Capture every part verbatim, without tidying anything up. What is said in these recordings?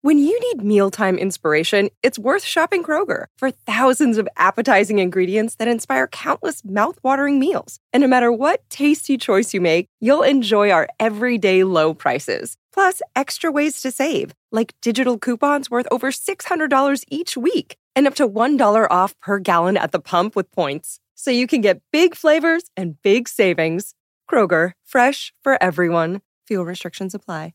When you need mealtime inspiration, it's worth shopping Kroger for thousands of appetizing ingredients that inspire countless mouthwatering meals. And no matter what tasty choice you make, you'll enjoy our everyday low prices. Plus, extra ways to save, like digital coupons worth over six hundred dollars each week and up to one dollar off per gallon at the pump with points. So you can get big flavors and big savings. Kroger, fresh for everyone. Fuel restrictions apply.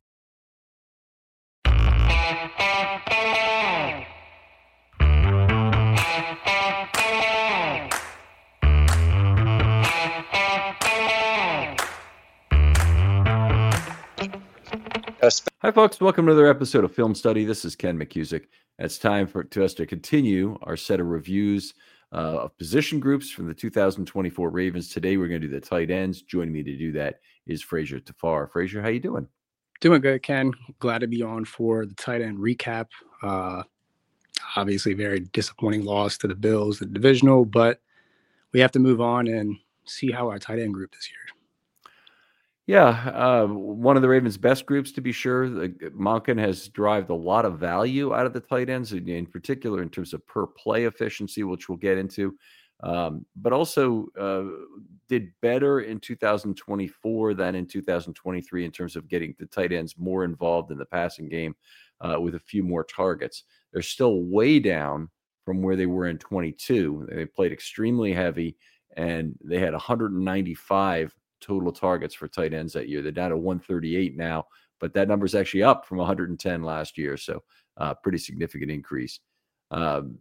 Hi, folks. Welcome to another episode of Film Study. This is Ken McCusick. It's time for to us to continue our set of reviews uh, of position groups from the two thousand twenty-four Ravens. Today, we're going to do the tight ends. Joining me to do that is Frazier Tafar. Frazier, how you doing? Doing good, Ken. Glad to be on for the tight end recap. Uh, obviously, very disappointing loss to the Bills, the divisional, but we have to move on and see how our tight end group this year. Yeah, uh, one of the Ravens' best groups, to be sure. Monken has derived a lot of value out of the tight ends, in particular in terms of per play efficiency, which we'll get into, um, but also uh, did better in two thousand twenty-four than in two thousand twenty-three in terms of getting the tight ends more involved in the passing game uh, with a few more targets. They're still way down from where they were in twenty-two. They played extremely heavy, and they had one hundred ninety-five total targets for tight ends that year. They're down to one thirty-eight now, but that number is actually up from one hundred ten last year. So uh, pretty significant increase. Um,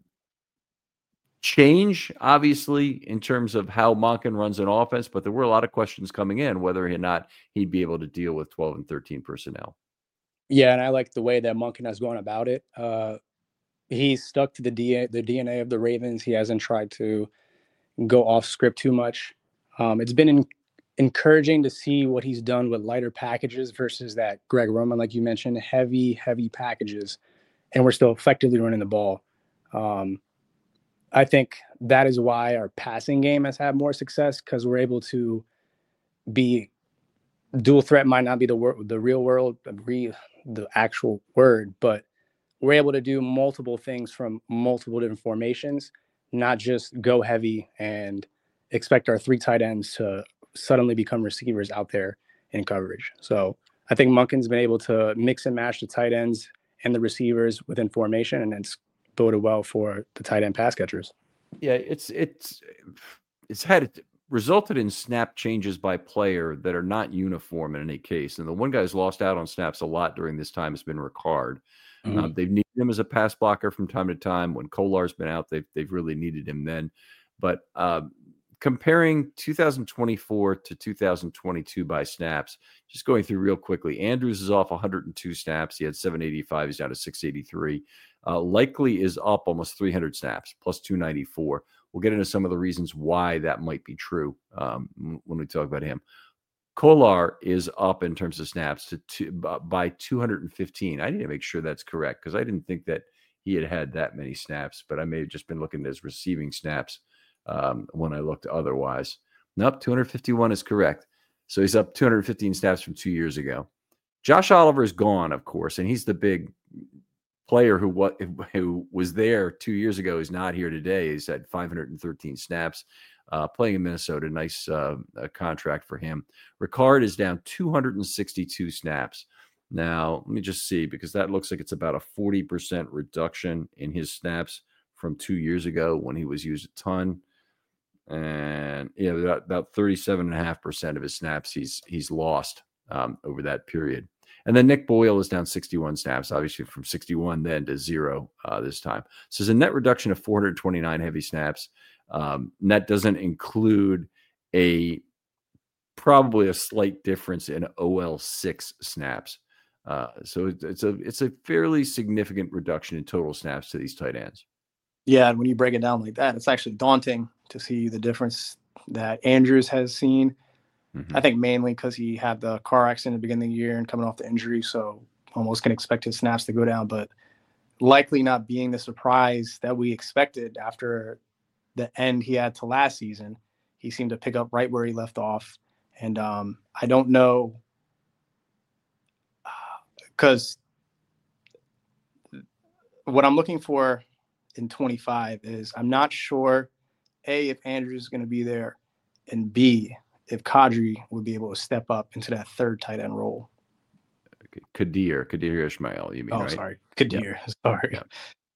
change, obviously, in terms of how Monken runs an offense, but there were a lot of questions coming in whether or not he'd be able to deal with twelve and thirteen personnel. Yeah, and I like the way that Monken has gone about it. Uh, he's stuck to the D N A, the D N A of the Ravens. He hasn't tried to go off script too much. Um, it's been in, encouraging to see what he's done with lighter packages versus that Greg Roman, like you mentioned, heavy, heavy packages, and we're still effectively running the ball. Um, I think that is why our passing game has had more success, because we're able to be dual threat. Might not be the word, the real world, the, re, the actual word, but we're able to do multiple things from multiple different formations, not just go heavy and expect our three tight ends to suddenly become receivers out there in coverage. So I think Monken's been able to mix and match the tight ends and the receivers within formation, and it's boded well for the tight end pass catchers. Yeah, it's it's it's had it resulted in snap changes by player that are not uniform in any case. And the one guy who's lost out on snaps a lot during this time has been Ricard. Mm-hmm. Uh, they've needed him as a pass blocker from time to time. When Kolar's been out, they've they've really needed him then. But uh, comparing two thousand twenty-four to two thousand twenty-two by snaps, just going through real quickly. Andrews is off one hundred two snaps. He had seven eighty-five. He's down to six eighty-three. Uh, Likely is up almost three hundred snaps, plus two ninety-four. We'll get into some of the reasons why that might be true um, when we talk about him. Kolar is up in terms of snaps to two, by two hundred fifteen. I need to make sure that's correct because I didn't think that he had had that many snaps, but I may have just been looking at his receiving snaps um, when I looked otherwise. Nope, two hundred fifty-one is correct. So he's up two hundred fifteen snaps from two years ago. Josh Oliver is gone, of course, and he's the big player who what who was there two years ago. Is not here today. He's at five hundred thirteen snaps. Uh, playing in Minnesota, nice uh, contract for him. Ricard is down two hundred sixty-two snaps. Now, let me just see, because that looks like it's about a forty percent reduction in his snaps from two years ago when he was used a ton. And yeah, about, about thirty-seven point five percent of his snaps he's he's lost um, over that period. And then Nick Boyle is down sixty-one snaps, obviously from sixty-one then to zero uh, this time. So it's a net reduction of four hundred twenty-nine heavy snaps. Um, and that doesn't include a probably a slight difference in O L six snaps. Uh, so it, it's a it's a fairly significant reduction in total snaps to these tight ends. Yeah, and when you break it down like that, it's actually daunting to see the difference that Andrews has seen. Mm-hmm. I think mainly because he had the car accident at the beginning of the year and coming off the injury, so almost can expect his snaps to go down, but likely not being the surprise that we expected after the end he had to last season. He seemed to pick up right where he left off. And um, I don't know, because uh, what I'm looking for in twenty-five is I'm not sure, A, if Andrews is going to be there, and B, if Kadri would be able to step up into that third tight end role. Kadir, Kadir Ishmael, you mean, oh, right? sorry. Kadir, yep. sorry. Yep.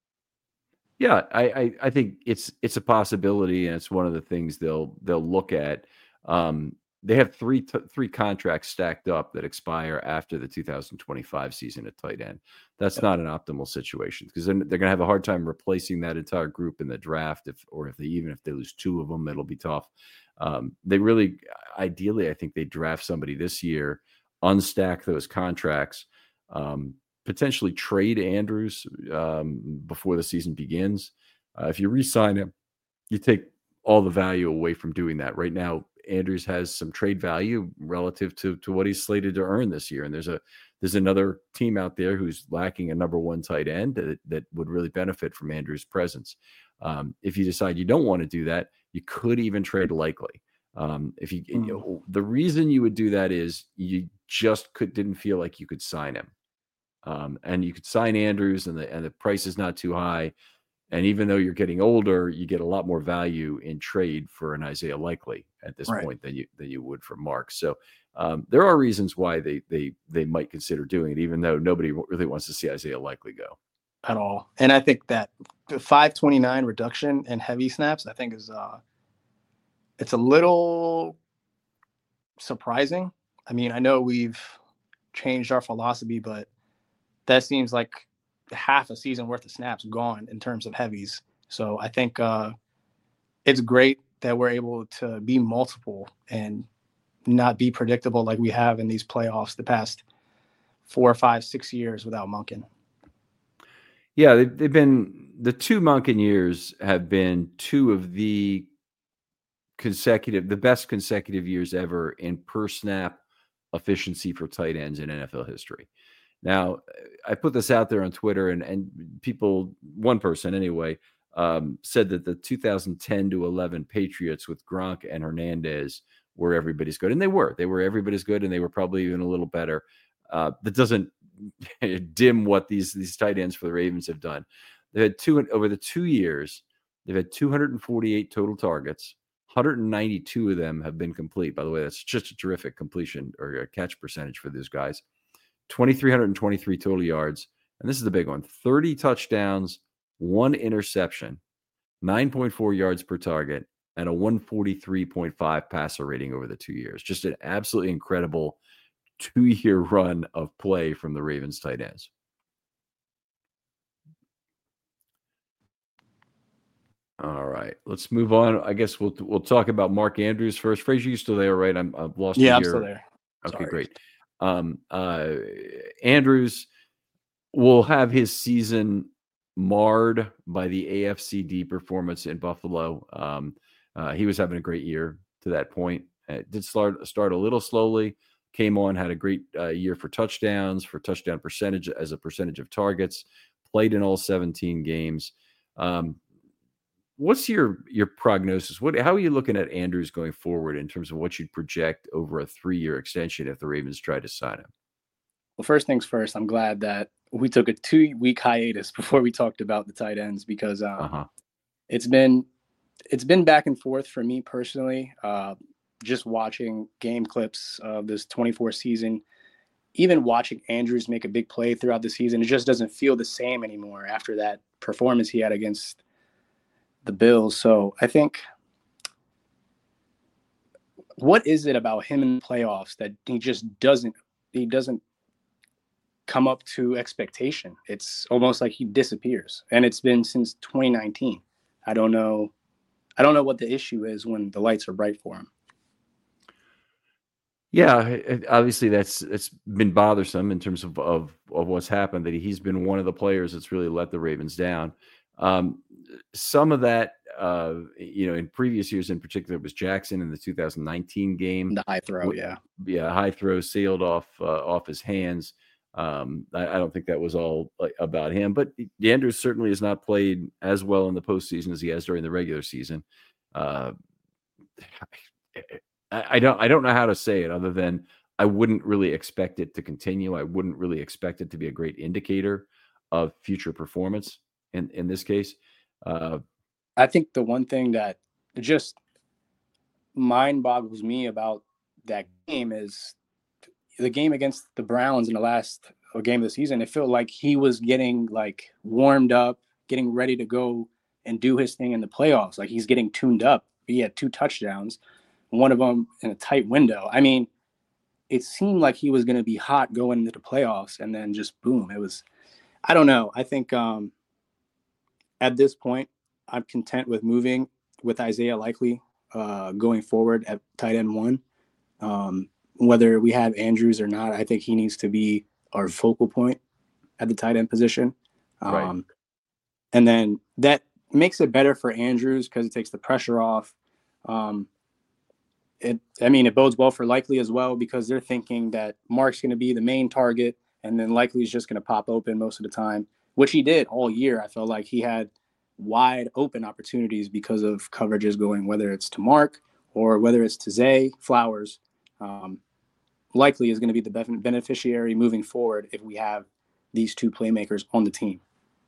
Yeah, I, I, I think it's it's a possibility, and it's one of the things they'll they'll look at. Um, they have three t- three contracts stacked up that expire after the two thousand twenty-five season at tight end. That's yep. not an optimal situation, because they're, they're going to have a hard time replacing that entire group in the draft. If or if they even if they lose two of them, it'll be tough. Um, they really, ideally, I think they draft somebody this year, unstack those contracts. Um, potentially trade Andrews um, before the season begins. Uh, if you re-sign him, you take all the value away from doing that. Right now, Andrews has some trade value relative to, to what he's slated to earn this year. And there's a there's another team out there who's lacking a number one tight end that, that would really benefit from Andrews' presence. Um, if you decide you don't want to do that, you could even trade Likely. Um, if you, mm. you know, the reason you would do that is you just could didn't feel like you could sign him. Um, and you could sign Andrews, and the and the price is not too high. And even though you're getting older, you get a lot more value in trade for an Isaiah Likely at this right. point than you than you would for Mark. So um, there are reasons why they they they might consider doing it, even though nobody really wants to see Isaiah Likely go at all. And I think that the five twenty-nine reduction in heavy snaps, I think is uh, it's a little surprising. I mean, I know we've changed our philosophy, but that seems like half a season worth of snaps gone in terms of heavies. So I think uh, it's great that we're able to be multiple and not be predictable like we have in these playoffs the past four, five, six years without Monken. Yeah, they've, they've been the two Monken years have been two of the consecutive, the best consecutive years ever in per snap efficiency for tight ends in N F L history. Now, I put this out there on Twitter, and, and people, one person anyway, um, said that the two thousand ten to eleven Patriots with Gronk and Hernandez were everybody's good. And they were. They were everybody's good, and they were probably even a little better. Uh, that doesn't dim what these, these tight ends for the Ravens have done. They had two, over the two years, they've had two hundred forty-eight total targets. one hundred ninety-two of them have been complete. By the way, that's just a terrific completion or a catch percentage for these guys. two thousand three hundred twenty-three total yards. And this is the big one. thirty touchdowns, one interception, nine point four yards per target, and a one forty-three point five passer rating over the two years. Just an absolutely incredible two-year run of play from the Ravens tight ends. All right, let's move on. I guess we'll we'll talk about Mark Andrews first. Frazier, you still there, right? I'm I've lost yeah, you I'm here. still there. Okay, Sorry. great. Um, uh, Andrews will have his season marred by the A F C D performance in Buffalo. Um, uh, he was having a great year to that point. It did start start a little slowly. Came on, had a great uh, year for touchdowns, for touchdown percentage as a percentage of targets. Played in all seventeen games. Um, what's your your prognosis? What how are you looking at Andrews going forward in terms of what you'd project over a three-year extension if the Ravens try to sign him? Well, first things first, I'm glad that we took a two-week hiatus before we talked about the tight ends, because um, uh-huh. it's been it's been back and forth for me personally. Uh, just watching game clips of this twenty-four season, even watching Andrews make a big play throughout the season, it just doesn't feel the same anymore after that performance he had against the Bills. So I think, what is it about him in the playoffs that he just doesn't he doesn't come up to expectation? It's almost like he disappears, and it's been since twenty nineteen. I don't know. I don't know what the issue is when the lights are bright for him. Yeah, obviously that's it's been bothersome in terms of, of of what's happened, that he's been one of the players that's really let the Ravens down. Um, some of that, uh, you know, in previous years in particular, was Jackson in the two thousand nineteen game. The high throw, yeah. Yeah, high throw sailed off uh, off his hands. Um, I, I don't think that was all about him, but Andrews certainly has not played as well in the postseason as he has during the regular season. Uh, I, I don't I don't know how to say it other than I wouldn't really expect it to continue. I wouldn't really expect it to be a great indicator of future performance. in, in this case. Uh, I think the one thing that just mind boggles me about that game is the game against the Browns in the last game of the season. It felt like he was getting like warmed up, getting ready to go and do his thing in the playoffs. Like he's getting tuned up. He had two touchdowns, one of them in a tight window. I mean, it seemed like he was going to be hot going into the playoffs, and then just boom. It was, I don't know. I think um, at this point, I'm content with moving with Isaiah Likely uh, going forward at tight end one. Um, whether we have Andrews or not, I think he needs to be our focal point at the tight end position. Um, right. And then that makes it better for Andrews because it takes the pressure off. Um, it, I mean, it bodes well for Likely as well because they're thinking that Mark's going to be the main target and then Likely is just going to pop open most of the time, which he did all year. I felt like he had wide open opportunities because of coverages going, whether it's to Mark or whether it's to Zay Flowers. Um, Likely is going to be the beneficiary moving forward if we have these two playmakers on the team.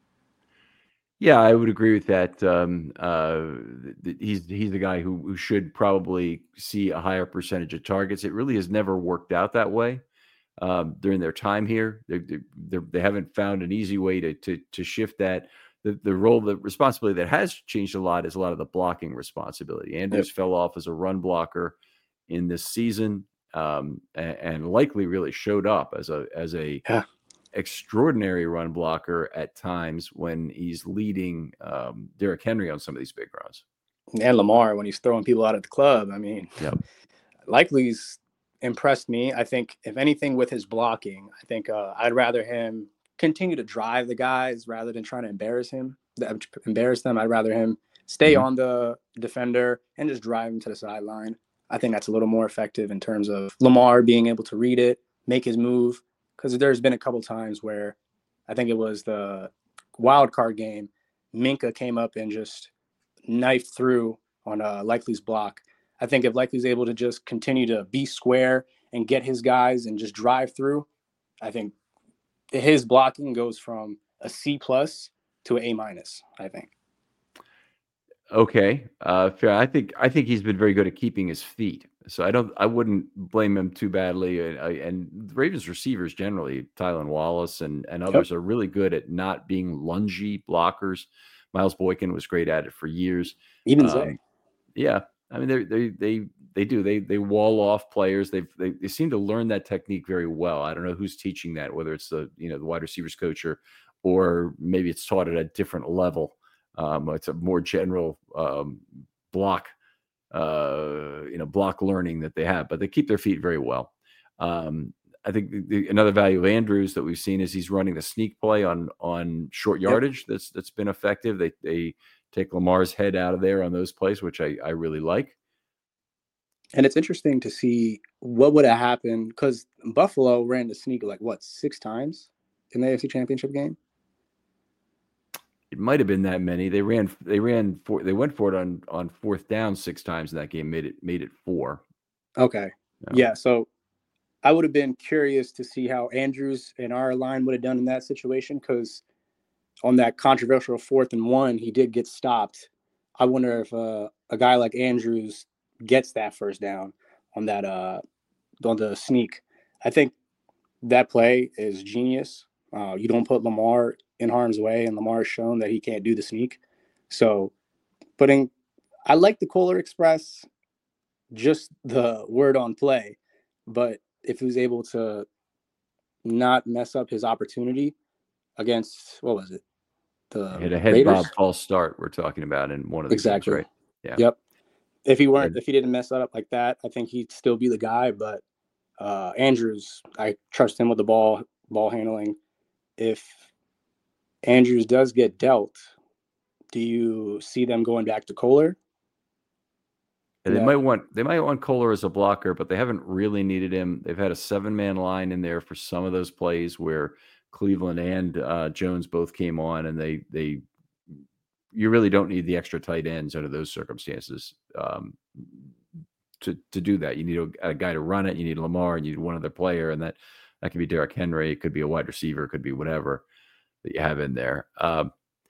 Yeah, I would agree with that. Um, uh, th- he's he's the guy who, who should probably see a higher percentage of targets. It really has never worked out that way um, during their time here. They they they haven't found an easy way to to to shift that. The the role, the responsibility that has changed a lot is a lot of the blocking responsibility. Andrews yep. fell off as a run blocker in this season, um, and, and Likely really showed up as a as a yeah. extraordinary run blocker at times when he's leading um, Derrick Henry on some of these big runs. And Lamar when he's throwing people out of the club. I mean, yep. Likely's impressed me. I think if anything with his blocking, I think uh, I'd rather him continue to drive the guys rather than trying to embarrass him, embarrass them. I'd rather him stay mm-hmm. on the defender and just drive him to the sideline. I think that's a little more effective in terms of Lamar being able to read it, make his move. Because there's been a couple times where I think it was the wild card game, Minka came up and just knifed through on uh, Likely's block. I think if Likely's able to just continue to be square and get his guys and just drive through, I think his blocking goes from a C plus to an A minus, I think. Okay. Uh, fair. I think, I think he's been very good at keeping his feet. So I don't, I wouldn't blame him too badly. And, and the Ravens receivers generally, Tylan Wallace and, and others yep. are really good at not being lungy blockers. Miles Boykin was great at it for years. Even Zay. Um, yeah. I mean, they, they, they, they do, they, they wall off players. They've, they, they seem to learn that technique very well. I don't know who's teaching that, whether it's the, you know, the wide receivers coach or, or maybe it's taught at a different level. Um, it's a more general um, block, uh, you know, block learning that they have, but they keep their feet very well. Um, I think the, the, another value of Andrews that we've seen is he's running the sneak play on on short yardage. Yep. That's that's been effective. They they take Lamar's head out of there on those plays, which I, I really like. And it's interesting to see what would have happened because Buffalo ran the sneak like what six times in the A F C Championship game. It might have been that many. They ran. They ran for. They went for it on on fourth down six times in that game. Made it. Made it four. Okay. No. Yeah. So I would have been curious to see how Andrews and our line would have done in that situation because on that controversial fourth and one, he did get stopped. I wonder if uh, a guy like Andrews gets that first down on that uh on the sneak. I think that play is genius. Uh, you don't put Lamar in harm's way, and Lamar's shown that he can't do the sneak. So putting, I like the Kohler Express, just the word on play, but if he was able to not mess up his opportunity against, what was it? The hit a head Raiders? bob false start we're talking about in one of the exactly. games, right? Yeah. Yep. If he weren't, and, if he didn't mess that up like that, I think he'd still be the guy, but uh, Andrews, I trust him with the ball, ball handling. If Andrews does get dealt, do you see them going back to Kohler? And they no. might want they might want Kohler as a blocker, but they haven't really needed him. They've had a seven-man line in there for some of those plays where Cleveland and uh, Jones both came on, and they they you really don't need the extra tight ends under those circumstances um, to to do that. You need a, a guy to run it. You need Lamar, and you need one other player, and that. That could be Derrick Henry. It could be a wide receiver. It could be whatever that you have in there. Um,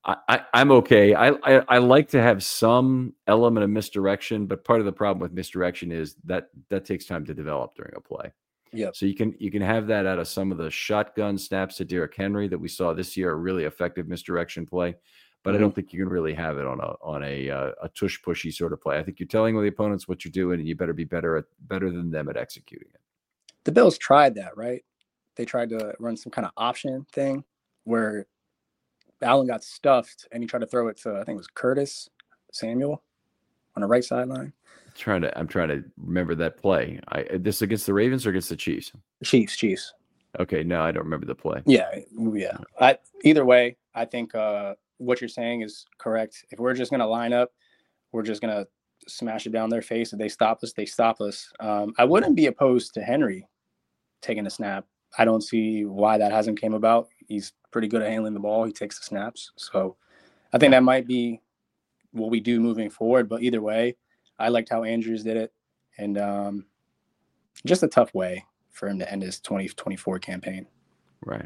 I, I, I'm okay. I, I I like to have some element of misdirection, but part of the problem with misdirection is that that takes time to develop during a play. Yeah. So you can you can have that out of some of the shotgun snaps to Derrick Henry that we saw this year, a really effective misdirection play. But mm-hmm. I don't think you can really have it on a on a uh, a tush pushy sort of play. I think you're telling the opponents what you're doing, and you better be better at better than them at executing it. The Bills tried that, right? They tried to run some kind of option thing where Allen got stuffed and he tried to throw it to, I think it was Curtis Samuel on the right sideline. Trying to, I'm trying to remember that play. I this against the Ravens or against the Chiefs? Chiefs, Chiefs. Okay, no, I don't remember the play. Yeah, yeah. I, either way, I think uh, what you're saying is correct. If we're just going to line up, we're just going to smash it down their face. If they stop us, they stop us. Um, I wouldn't be opposed to Henry taking a snap. I don't see why that hasn't came about. He's pretty good at handling the ball. He takes the snaps. So I think that might be what we do moving forward. But either way, I liked how Andrews did it. And um, just a tough way for him to end his twenty twenty-four campaign. Right.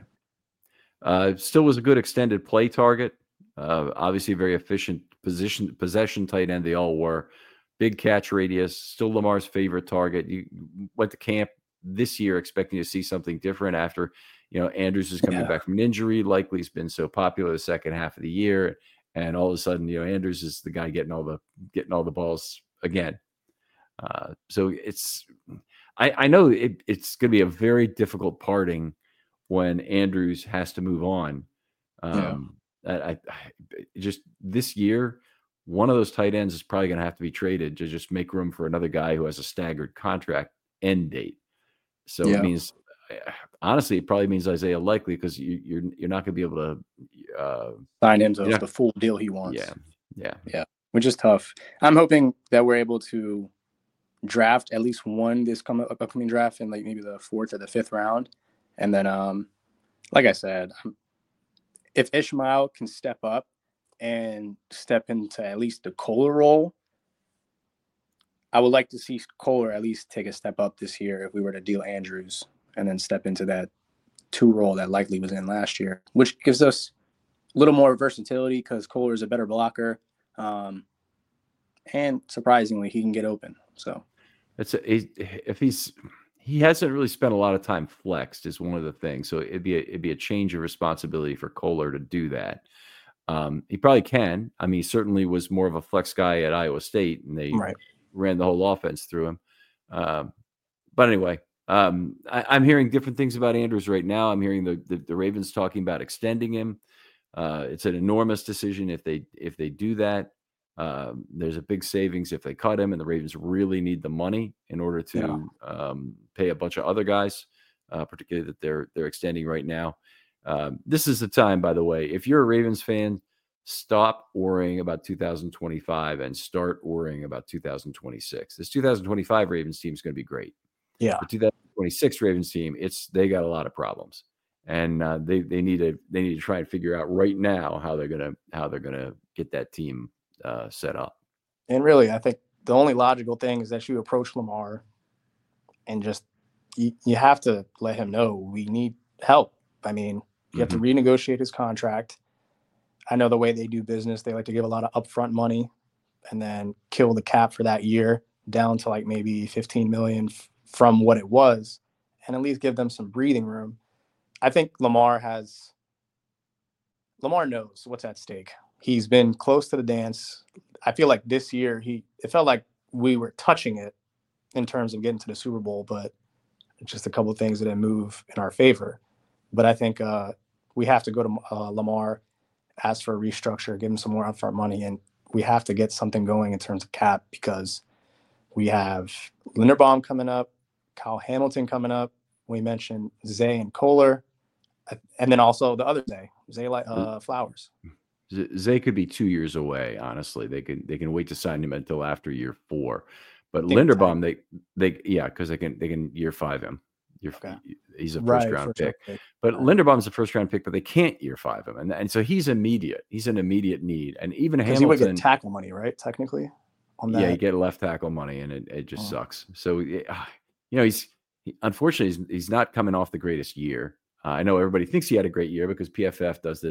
Uh, still was a good extended play target. Uh, obviously, very efficient position possession tight end. They all were. Big catch radius. Still Lamar's favorite target. You went to camp this year expecting to see something different after, you know, Andrews is coming yeah. back from an injury. Likely has been so popular the second half of the year, and all of a sudden, you know, Andrews is the guy getting all the getting all the balls again. Uh, so it's, I, I know it, it's going to be a very difficult parting when Andrews has to move on. Um, yeah. I, I just this year, one of those tight ends is probably going to have to be traded to just make room for another guy who has a staggered contract end date. So yeah. it means, honestly, it probably means Isaiah Likely because you, you're you're not going to be able to uh, sign him to the full deal he wants. Yeah, yeah, yeah, which is tough. I'm hoping that we're able to draft at least one this coming upcoming draft in like maybe the fourth or the fifth round, and then, um, like I said, if Ishmael can step up and step into at least the Kohler role, I would like to see Kohler at least take a step up this year if we were to deal Andrews and then step into that two role that Likely was in last year, which gives us a little more versatility because Kohler is a better blocker. Um, and surprisingly, he can get open. So it's a, if he's he hasn't really spent a lot of time flexed is one of the things. So it'd be a, it'd be a change of responsibility for Kohler to do that. Um, he probably can. I mean, he certainly was more of a flex guy at Iowa State, and they right. ran the whole offense through him. Um, but anyway, um, I, I'm hearing different things about Andrews right now. I'm hearing the, the, the Ravens talking about extending him. Uh, it's an enormous decision if they if they do that. Um, there's a big savings if they cut him, and the Ravens really need the money in order to yeah. um, pay a bunch of other guys, uh, particularly that they're they're extending right now. Um, this is the time, by the way, if you're a Ravens fan, stop worrying about two thousand twenty-five and start worrying about two thousand twenty-six. This two thousand twenty-five Ravens team is going to be great. Yeah. The two thousand twenty-six Ravens team, it's they got a lot of problems, and uh, they they need to they need to try and figure out right now how they're gonna how they're gonna get that team uh, set up. And really, I think the only logical thing is that you approach Lamar and just you, you have to let him know we need help. I mean, you have mm-hmm. to renegotiate his contract. I know the way they do business, they like to give a lot of upfront money and then kill the cap for that year down to like maybe fifteen million f- from what it was, and at least give them some breathing room. I think Lamar has, Lamar knows what's at stake. He's been close to the dance. I feel like this year he, it felt like we were touching it in terms of getting to the Super Bowl, but just a couple of things that didn't move in our favor. But I think uh, we have to go to uh, Lamar, ask for a restructure, give him some more upfront money, and we have to get something going in terms of cap because we have Linderbaum coming up, Kyle Hamilton coming up. We mentioned Zay and Kohler, and then also the other Zay, Zay uh, Flowers. Zay could be two years away. Honestly, they can they can wait to sign him until after year four. But Linderbaum, they they yeah, because they can they can year five him. Year, okay. He's a first right, round first pick. pick. But right. Linderbaum's a first round pick, but they can't year five him, and and so he's immediate. He's an immediate need, and even Hamilton. He would get tackle money, right? Technically, on that. Yeah, you get left tackle money, and it, it just oh. sucks. So you know he's he, unfortunately he's, he's not coming off the greatest year. Uh, I know everybody thinks he had a great year because P F F does this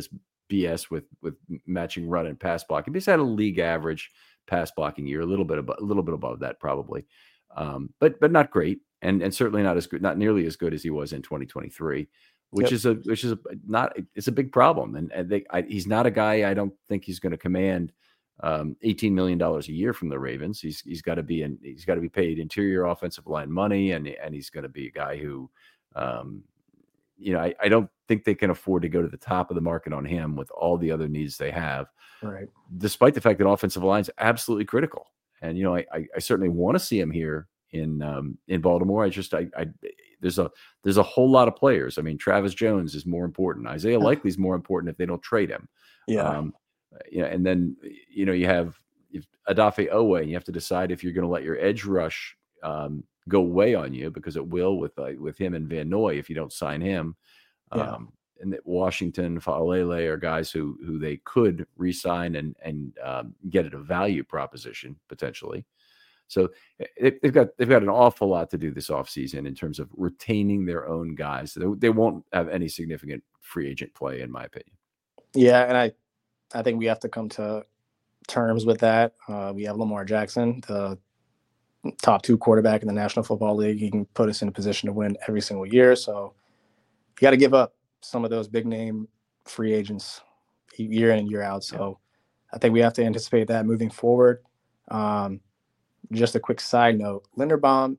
B S with with matching run and pass blocking. He's had a league average pass blocking year, a little bit above, a little bit above that probably, um, but but not great, and and certainly not as good, not nearly as good as he was in twenty twenty-three, which yep. is a which is a, not it's a big problem, and, and they, I, he's not a guy I don't think he's going to command um, eighteen million dollars a year from the Ravens. He's he's got to be in he's got to be paid interior offensive line money, and and he's going to be a guy who. Um, You know, I, I don't think they can afford to go to the top of the market on him with all the other needs they have. Right. Despite the fact that offensive line is absolutely critical. And, you know, I, I, I certainly want to see him here in um, in Baltimore. I just, I, I, there's a, there's a whole lot of players. I mean, Travis Jones is more important. Isaiah Likely is more important if they don't trade him. Yeah. Um, you know, and then, you know, you have Odafe Oweh. You have to decide if you're going to let your edge rush um, go away on you, because it will with uh, with him and Van Noy if you don't sign him. Yeah. Um, and that Washington, Faalele are guys who who they could re-sign and and um, get at a value proposition potentially. So it, they've got they've got an awful lot to do this offseason in terms of retaining their own guys. They, they won't have any significant free agent play, in my opinion. Yeah, and I I think we have to come to terms with that. Uh, we have Lamar Jackson, the top two quarterback in the National Football League. He can put us in a position to win every single year. So you got to give up some of those big name free agents year in and year out. So I think we have to anticipate that moving forward. Um, just a quick side note, Linderbaum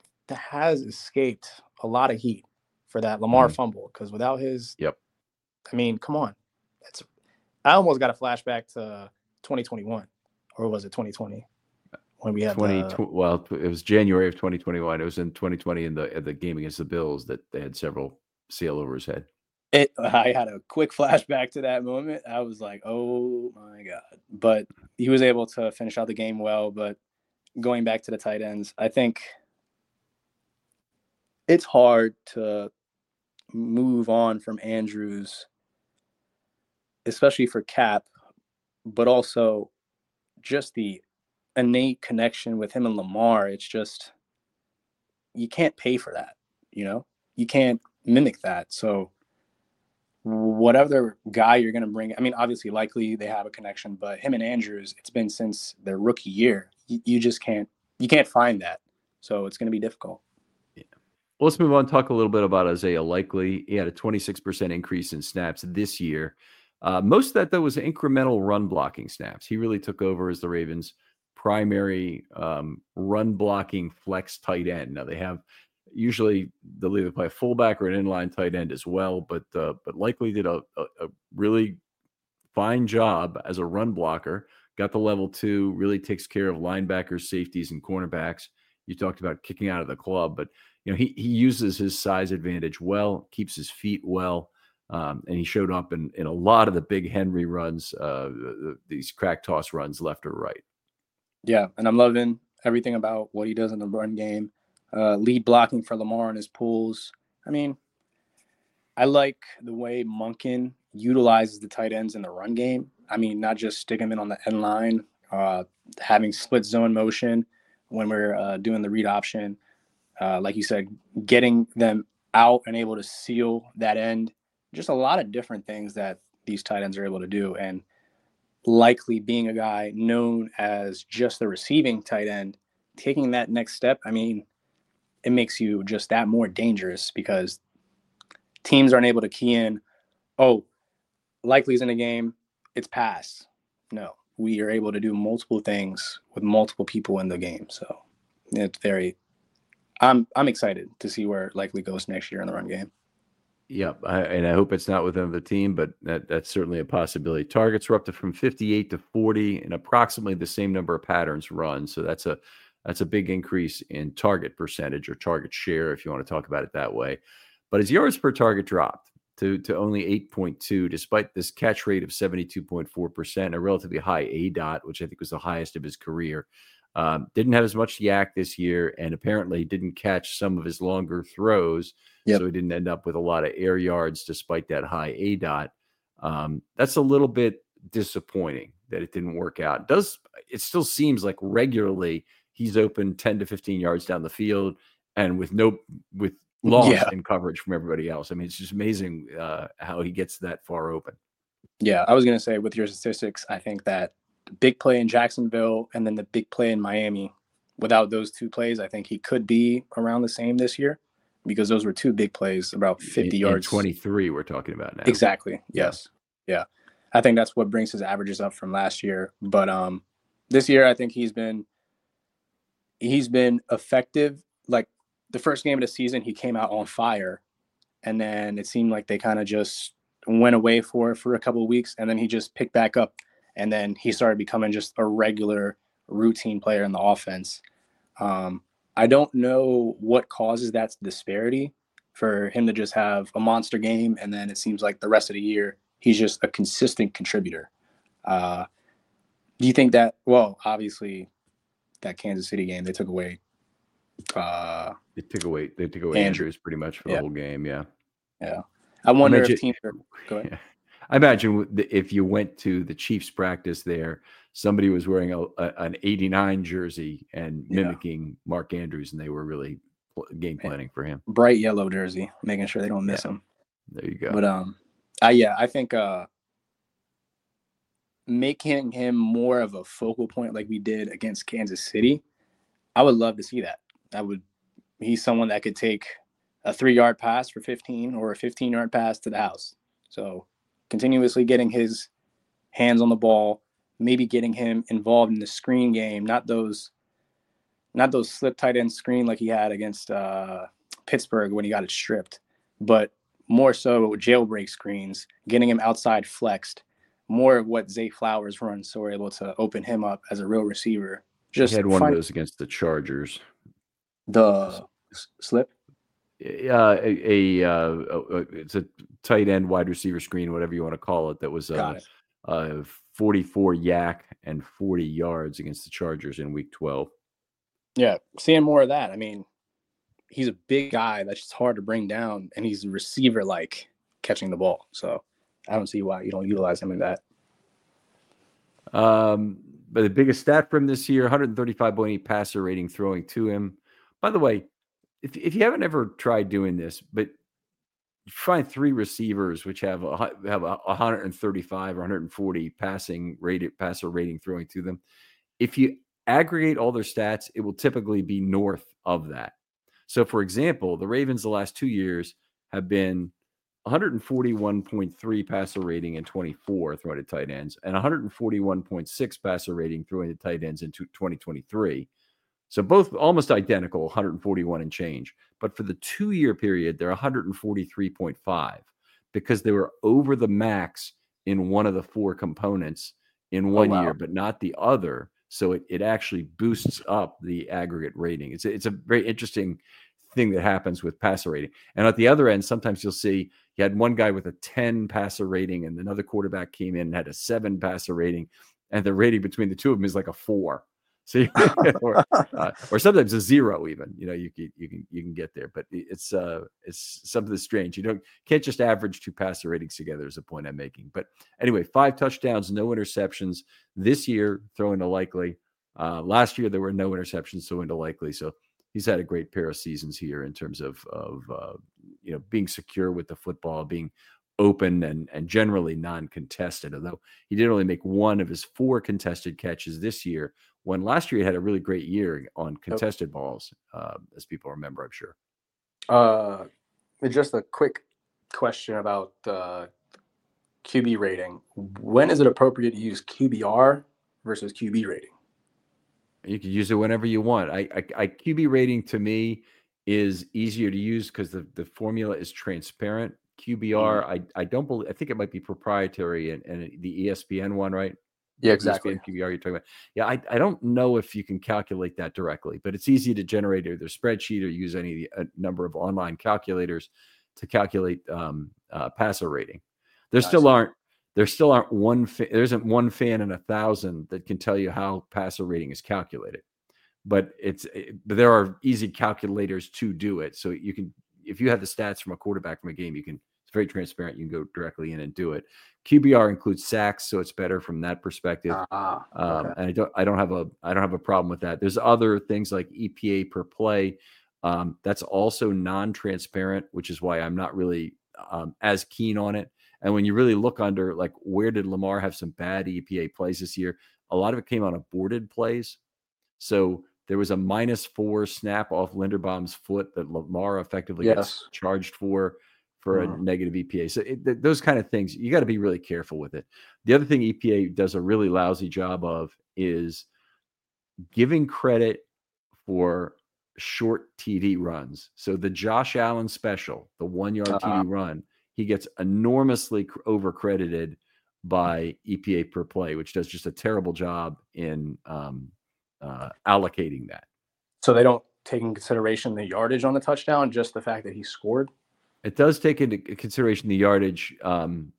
has escaped a lot of heat for that Lamar mm-hmm. fumble, because without his, yep. I mean, come on. That's, I almost got a flashback to twenty twenty-one, or was it twenty twenty? When we had twenty, the, well, it was January of twenty twenty-one. It was in twenty twenty in the, in the game against the Bills that they had several C L over his head. It, I had a quick flashback to that moment. I was like, oh my God. But he was able to finish out the game well. But going back to the tight ends, I think it's hard to move on from Andrews, especially for Cap, but also just the innate connection with him and Lamar. It's just, you can't pay for that, you know? You can't mimic that. So whatever guy you're going to bring, I mean, obviously Likely they have a connection, but him and Andrews, it's been since their rookie year. You, you just can't, you can't find that. So it's going to be difficult. Yeah. Well, let's move on. Talk a little bit about Isaiah Likely. He had a twenty-six percent increase in snaps this year. Uh, most of that, though, was incremental run blocking snaps. He really took over as the Ravens' primary um, run blocking flex tight end. Now they have usually they'll either play a fullback or an inline tight end as well, but uh, but Likely did a, a, a really fine job as a run blocker. Got the level two, really takes care of linebackers, safeties, and cornerbacks. You talked about kicking out of the club, but you know he he uses his size advantage well, keeps his feet well. Um, and he showed up in, in a lot of the big Henry runs, uh, these crack toss runs left or right. Yeah, and I'm loving everything about what he does in the run game. Uh, lead blocking for Lamar and his pulls. I mean, I like the way Monken utilizes the tight ends in the run game. I mean, not just stick them in on the end line, uh, having split zone motion when we're uh, doing the read option. Uh, like you said, getting them out and able to seal that end. Just a lot of different things that these tight ends are able to do. And Likely being a guy known as just the receiving tight end, taking that next step, I mean, it makes you just that more dangerous, because teams aren't able to key in, oh, Likely's in the game, it's pass. No, we are able to do multiple things with multiple people in the game. So it's very, I'm I'm excited to see where Likely goes next year in the run game. Yeah, I, and I hope it's not within the team, but that, that's certainly a possibility. Targets were up to from fifty-eight to forty, and approximately the same number of patterns run. So that's a that's a big increase in target percentage, or target share, if you want to talk about it that way. But his yards per target dropped to to only eight point two, despite this catch rate of seventy-two point four percent, a relatively high A DOT, which I think was the highest of his career. Um, didn't have as much yak this year, and apparently didn't catch some of his longer throws. Yep. So he didn't end up with a lot of air yards despite that high A DOT. Um, that's a little bit disappointing that it didn't work out. It does it still seems like regularly he's open ten to fifteen yards down the field, and with no with loss yeah. in coverage from everybody else. I mean, it's just amazing uh, how he gets that far open. Yeah, I was going to say with your statistics, I think that the big play in Jacksonville and then the big play in Miami, without those two plays, I think he could be around the same this year because those were two big plays, about fifty in, yards. In twenty-three, we're talking about now. Exactly. Yes. Yeah. yeah. I think that's what brings his averages up from last year. But um, this year, I think he's been he's been effective. Like the first game of the season, he came out on fire, and then it seemed like they kind of just went away for for a couple of weeks, and then he just picked back up, and then he started becoming just a regular routine player in the offense. Um, I don't know what causes that disparity for him to just have a monster game, and then it seems like the rest of the year he's just a consistent contributor. Uh, do you think that? Well, obviously, that Kansas City game they took away. Uh, they took away. They took away Andrews, Andrews pretty much for the yeah. whole game. Yeah. Yeah. I wonder I imagine, if teams are go ahead. Yeah. I imagine if you went to the Chiefs practice there, somebody was wearing a, a, an eighty-nine jersey and mimicking yeah. Mark Andrews, and they were really game planning for him. Bright yellow jersey, making sure they don't miss yeah. him. There you go. But um, I yeah, I think uh, making him more of a focal point like we did against Kansas City, I would love to see that. I would. He's someone that could take a three-yard pass for fifteen or a fifteen-yard pass to the house. So continuously getting his hands on the ball, maybe getting him involved in the screen game, not those not those slip tight end screen like he had against uh, Pittsburgh when he got it stripped, but more so jailbreak screens, getting him outside flexed, more of what Zay Flowers runs, so we're able to open him up as a real receiver. Just he had one find- of those against the Chargers. The slip? Uh, a, a uh, it's a tight end wide receiver screen, whatever you want to call it. That was a, a forty-four yak and forty yards against the Chargers in week twelve. Yeah, seeing more of that. I mean, he's a big guy that's just hard to bring down, and he's a receiver like catching the ball. So I don't see why you don't utilize him in that. Um, but the biggest stat for him this year: one thirty-five point eight passer rating throwing to him. By the way, if if you haven't ever tried doing this, but you find three receivers which have a have a one thirty-five or one forty passing rated passer rating throwing to them, if you aggregate all their stats, it will typically be north of that. So, for example, the Ravens the last two years have been one forty-one point three passer rating in twenty-four throwing to tight ends, and one forty-one point six passer rating throwing to tight ends in twenty twenty-three. So both almost identical, one forty-one and change. But for the two-year period, they're one forty-three point five because they were over the max in one of the four components in one oh, wow. year, but not the other. So it, it actually boosts up the aggregate rating. It's a, it's a very interesting thing that happens with passer rating. And at the other end, sometimes you'll see you had one guy with a ten passer rating and another quarterback came in and had a seven passer rating, and the rating between the two of them is like a four. So, you, or, uh, or sometimes a zero, even. You know, you can you can you can get there, but it's uh it's something that's strange. You don't can't just average two passer ratings together. Is a point I'm making. But anyway, five touchdowns, no interceptions this year, throwing to Likely. Uh, last year there were no interceptions, throwing to Likely. So he's had a great pair of seasons here in terms of of uh, you know being secure with the football, being open and and generally non-contested. Although he did only make one of his four contested catches this year. When last year he had a really great year on contested balls, uh, as people remember, I'm sure. Uh, just a quick question about uh, Q B rating. When is it appropriate to use Q B R versus Q B rating? You can use it whenever you want. I, I, I Q B rating to me is easier to use because the, the formula is transparent. Q B R, mm-hmm. I, I don't believe, I think it might be proprietary and, and the E S P N one, right? Yeah, exactly. Q B R you're talking about. Yeah, I, I don't know if you can calculate that directly, but it's easy to generate either spreadsheet or use any a number of online calculators to calculate um, uh, passer rating. There still aren't there still aren't one fa- there isn't one fan in a thousand that can tell you how passer rating is calculated, but it's but there are easy calculators to do it. So you can if you have the stats from a quarterback from a game, you can. It's very transparent. You can go directly in and do it. Q B R includes sacks, so it's better from that perspective. Ah, okay. um, and I don't, I don't have a, I don't have a problem with that. There's other things like E P A per play. Um, that's also non-transparent, which is why I'm not really um, as keen on it. And when you really look under, like, where did Lamar have some bad E P A plays this year? A lot of it came on aborted plays. So there was a minus four snap off Linderbaum's foot that Lamar effectively Yes. gets charged for, for Mhm. a negative E P A. So it, th- those kind of things, you got to be really careful with it. The other thing E P A does a really lousy job of is giving credit for short T D runs. So the Josh Allen special, the one yard Uh-huh. T D run, he gets enormously cr- overcredited by E P A per play, which does just a terrible job in um, uh, allocating that. So they don't take in consideration the yardage on the touchdown, just the fact that he scored? It does take into consideration the yardage, um,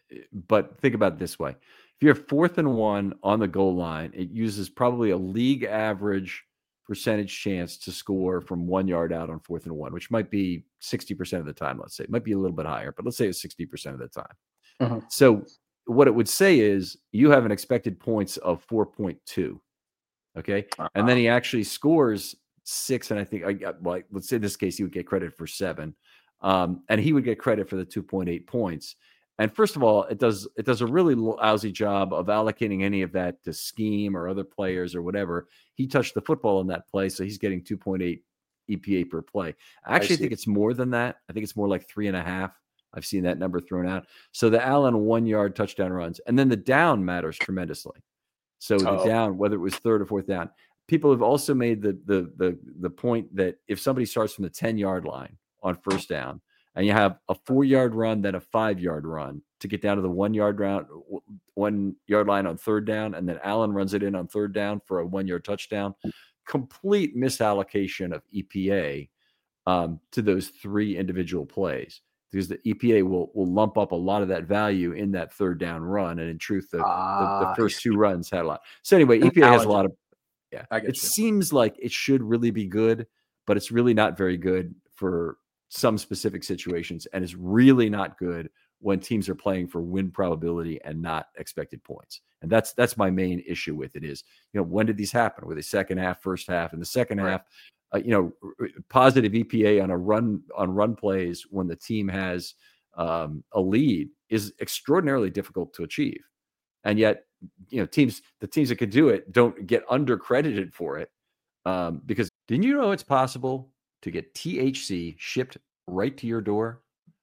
but think about it this way. If you're fourth and one on the goal line, it uses probably a league average percentage chance to score from one yard out on fourth and one, which might be sixty percent of the time, let's say. It might be a little bit higher, but let's say it's sixty percent of the time. Mm-hmm. So what it would say is you have an expected points of four point two. Okay. Uh-huh. And then he actually scores six. And I think, I got, well, let's say in this case, he would get credit for seven. Um, and he would get credit for the two point eight points. And first of all, it does it does a really lousy job of allocating any of that to scheme or other players or whatever. He touched the football in that play, so he's getting two point eight E P A per play. I actually I think it's more than that. I think it's more like three and a half. I've seen that number thrown out. So the Allen one-yard touchdown runs. And then the down matters tremendously. So the oh. down, whether it was third or fourth down. People have also made the the the the point that if somebody starts from the ten-yard line on first down, and you have a four-yard run, then a five-yard run to get down to the one-yard round, one-yard line on third down, and then Allen runs it in on third down for a one-yard touchdown. Complete misallocation of E P A um, to those three individual plays, because the E P A will will lump up a lot of that value in that third down run, and in truth, the, uh, the, the first two runs had a lot. So anyway, E P A has a lot of yeah. It you. seems like it should really be good, but it's really not very good for some specific situations, and is really not good when teams are playing for win probability and not expected points. And that's that's my main issue with it is, you know, when did these happen? Were they second half, first half? In the second right. half, uh, you know, positive E P A on a run on run plays when the team has um, a lead is extraordinarily difficult to achieve. And yet, you know, teams the teams that could do it don't get undercredited for it um, because didn't you know it's possible to get T H C shipped right to your door?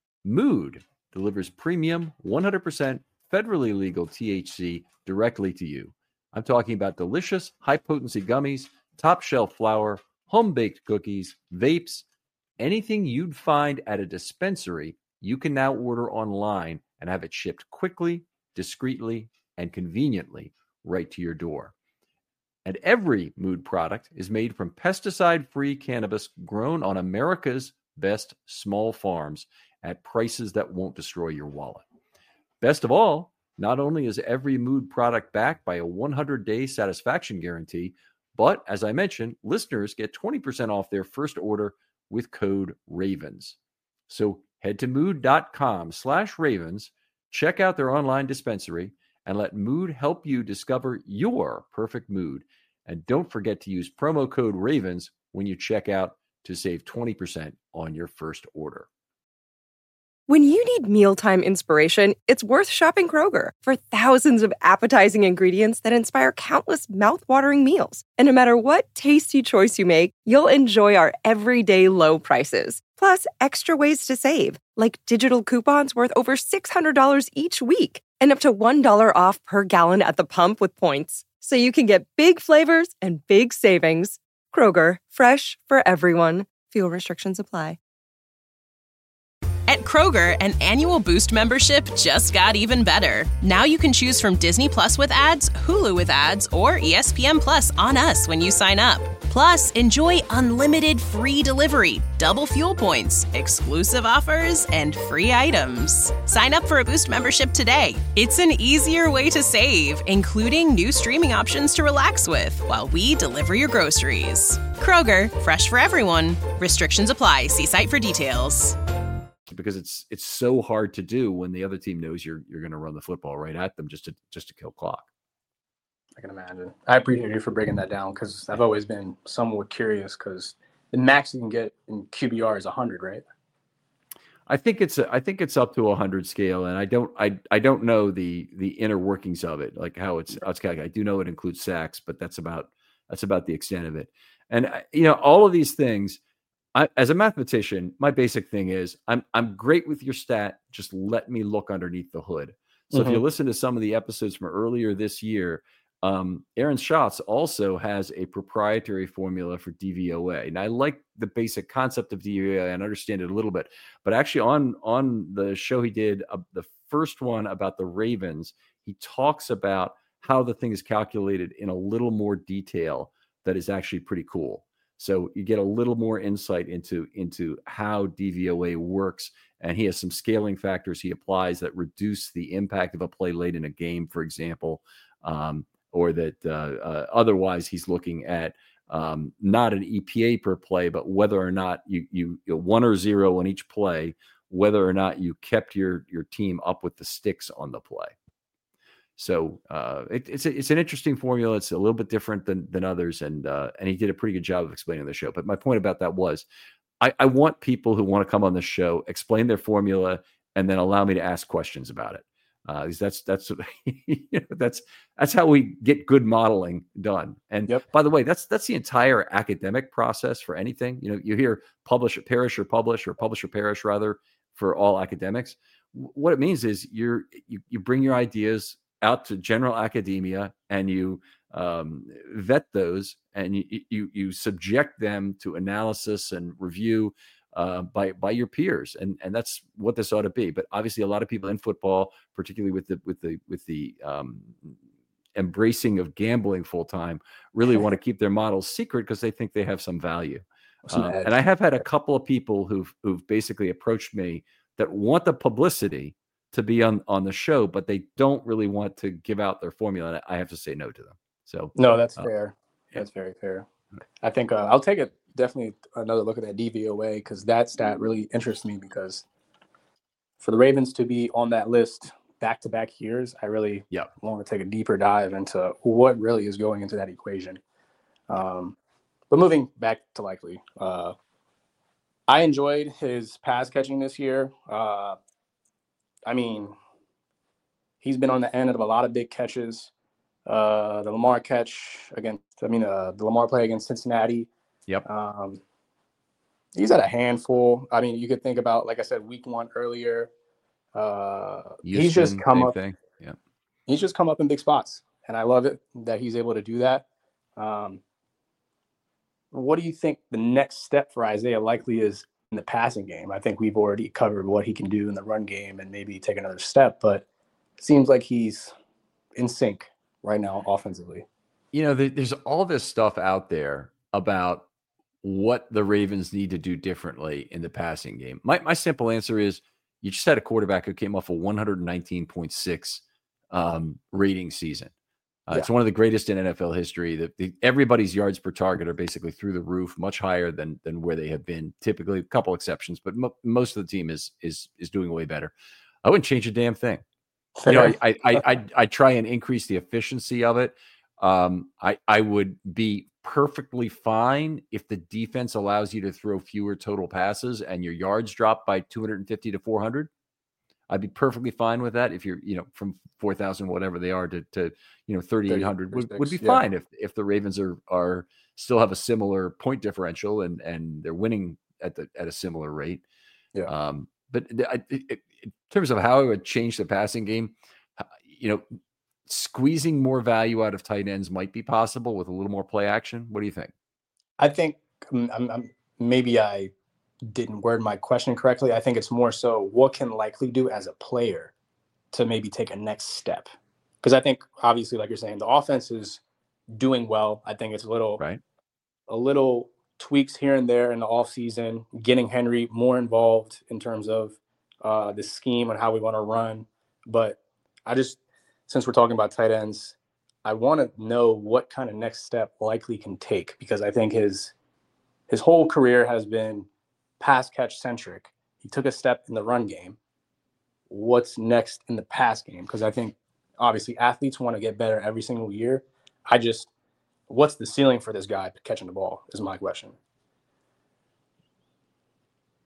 Mood delivers premium, one hundred percent federally legal T H C directly to you. I'm talking about delicious, high-potency gummies, top-shelf flour, home-baked cookies, vapes, anything you'd find at a dispensary, you can now order online and have it shipped quickly, discreetly, and conveniently right to your door. And every Mood product is made from pesticide-free cannabis grown on America's best small farms at prices that won't destroy your wallet. Best of all, not only is every Mood product backed by a one hundred day satisfaction guarantee, but as I mentioned, listeners get twenty percent off their first order with code RAVENS. So head to mood.com slash ravens, check out their online dispensary, and let Mood help you discover your perfect mood. And don't forget to use promo code RAVENS when you check out to save twenty percent on your first order. When you need mealtime inspiration, it's worth shopping Kroger for thousands of appetizing ingredients that inspire countless mouth-watering meals. And no matter what tasty choice you make, you'll enjoy our everyday low prices. Plus, extra ways to save, like digital coupons worth over six hundred dollars each week and up to one dollar off per gallon at the pump with points. So you can get big flavors and big savings. Kroger, fresh for everyone. Fuel restrictions apply. At Kroger, an annual Boost membership just got even better. Now you can choose from Disney Plus with ads, Hulu with ads, or E S P N Plus on us when you sign up. Plus, enjoy unlimited free delivery, double fuel points, exclusive offers, and free items. Sign up for a Boost membership today. It's an easier way to save, including new streaming options to relax with while we deliver your groceries. Kroger, fresh for everyone. Restrictions apply. See site for details. Because it's it's so hard to do when the other team knows you're you're going to run the football right at them just to just to kill clock. I can imagine. I appreciate you for breaking that down because I've always been somewhat curious because the max you can get in Q B R is one hundred, right? I think it's a, I think it's up to a hundred scale, and I don't I I don't know the the inner workings of it, like how it's how it's calculated. I do know it includes sacks, but that's about that's about the extent of it. And I, you know, all of these things, I, as a mathematician, my basic thing is I'm I'm great with your stat. Just let me look underneath the hood. So mm-hmm. if you listen to some of the episodes from earlier this year, um, Aaron Schatz also has a proprietary formula for D V O A. And I like the basic concept of D V O A and understand it a little bit. But actually on, on the show he did, uh, the first one about the Ravens, he talks about how the thing is calculated in a little more detail that is actually pretty cool. So you get a little more insight into, into how D V O A works. And he has some scaling factors he applies that reduce the impact of a play late in a game, for example, um, or that uh, uh, otherwise he's looking at um, not an E P A per play, but whether or not you, you, you one or zero on each play, whether or not you kept your, your team up with the sticks on the play. So uh, it, it's a, it's an interesting formula. It's a little bit different than than others, and uh, and he did a pretty good job of explaining the show. But my point about that was, I, I want people who want to come on the show explain their formula and then allow me to ask questions about it. Uh, because that's that's you know, that's that's how we get good modeling done. And yep. by the way, that's that's the entire academic process for anything. You know, you hear publish or perish or publish or publish or perish rather for all academics. What it means is you're you you bring your ideas out to general academia and you um, vet those and you, you, you subject them to analysis and review uh, by, by your peers. And, and that's what this ought to be. But obviously a lot of people in football, particularly with the, with the, with the um, embracing of gambling full time, really want to keep their models secret because they think they have some value. Some um, and I have had a couple of people who've, who've basically approached me that want the publicity to be on, on the show, but they don't really want to give out their formula. And I have to say no to them. So no, that's uh, fair. Yeah. That's very fair. I think uh, I'll take a definitely another look at that D V O A because that stat really interests me because for the Ravens to be on that list back-to-back years, I really yeah. want to take a deeper dive into what really is going into that equation. Um, but moving back to Likely, uh, I enjoyed his pass catching this year. Uh, I mean, he's been on the end of a lot of big catches. Uh, the Lamar catch against, I mean, uh, the Lamar play against Cincinnati. Yep. Um, he's had a handful. I mean, you could think about, like I said, week one earlier. Uh, Houston, he's just come up. Thing. Yeah. He's just come up in big spots, and I love it that he's able to do that. Um, what do you think the next step for Isaiah Likely is in the passing game? I think we've already covered what he can do in the run game and maybe take another step, but it seems like he's in sync right now offensively. You know, there's all this stuff out there about what the Ravens need to do differently in the passing game. My my simple answer is you just had a quarterback who came off a one nineteen point six um, rating season. Uh, yeah. It's one of the greatest in N F L history. That the, everybody's yards per target are basically through the roof, much higher than than where they have been. Typically, a couple exceptions, but mo- most of the team is is is doing way better. I wouldn't change a damn thing. You know, I I I, I try and increase the efficiency of it. Um, I I would be perfectly fine if the defense allows you to throw fewer total passes and your yards drop by two fifty to four hundred. I'd be perfectly fine with that. If you're, you know, from four thousand, whatever they are to, to, you know, thirty-eight hundred would, would be yeah. fine. If, if the Ravens are, are still have a similar point differential and, and they're winning at the, at a similar rate. Yeah. Um, but I, it, in terms of how I would change the passing game, you know, squeezing more value out of tight ends might be possible with a little more play action. What do you think? I think I'm, I'm, maybe I didn't word my question correctly. I think it's more so what can Likely do as a player to maybe take a next step? Because I think obviously, like you're saying, the offense is doing well. I think it's a little, right. a little tweaks here and there in the offseason, getting Henry more involved in terms of uh, the scheme and how we want to run. But I just, since we're talking about tight ends, I want to know what kind of next step Likely can take, because I think his his whole career has been pass catch centric. He took a step in the run game. What's next in the pass game? Because I think obviously athletes want to get better every single year. I just, what's the ceiling for this guy catching the ball is my question.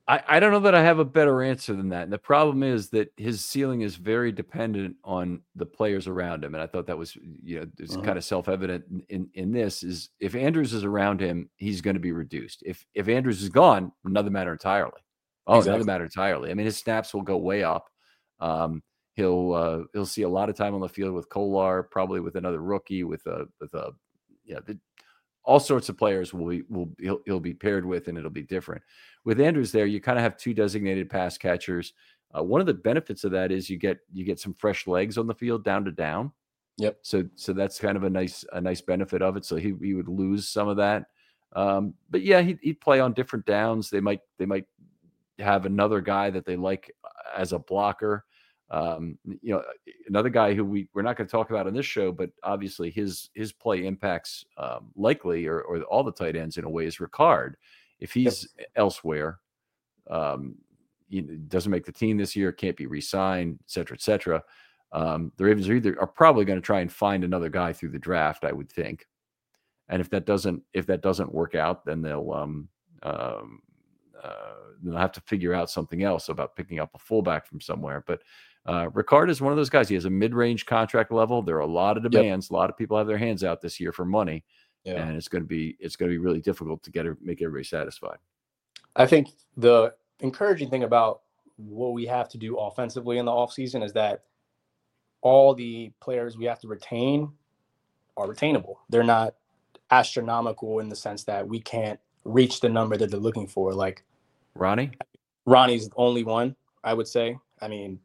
I, I don't know that I have a better answer than that. And the problem is that his ceiling is very dependent on the players around him. And I thought that was, you know, it's Mhm. kind of self-evident in, in, in this is if Andrews is around him, he's going to be reduced. If if Andrews is gone, another matter entirely. Oh, Exactly. another matter entirely. I mean, his snaps will go way up. Um, he'll uh, he'll see a lot of time on the field with Kolar, probably with another rookie, with a with a yeah, the, all sorts of players will be will he'll, he'll be paired with, and it'll be different. With Andrews there, you kind of have two designated pass catchers. Uh, one of the benefits of that is you get you get some fresh legs on the field down to down. Yep. So so that's kind of a nice a nice benefit of it. So he he would lose some of that. Um, but yeah, he'd, he'd play on different downs. They might they might have another guy that they like as a blocker. Um, you know, another guy who we we're not going to talk about on this show, but obviously his his play impacts um, likely or, or all the tight ends in a way is Ricard. If he's yep. elsewhere, um, he doesn't make the team this year, can't be re-signed, et cetera, et cetera. Um, the Ravens are either are probably going to try and find another guy through the draft, I would think. And if that doesn't if that doesn't work out, then they'll um, um, uh, they'll have to figure out something else about picking up a fullback from somewhere. But uh, Ricard is one of those guys. He has a mid-range contract level. There are a lot of demands. Yep. A lot of people have their hands out this year for money, yeah. and it's going to be it's going to be really difficult to get make everybody satisfied. I think the encouraging thing about what we have to do offensively in the offseason is that all the players we have to retain are retainable. They're not astronomical in the sense that we can't reach the number that they're looking for. Like Ronnie, Ronnie's the only one, I would say. I mean,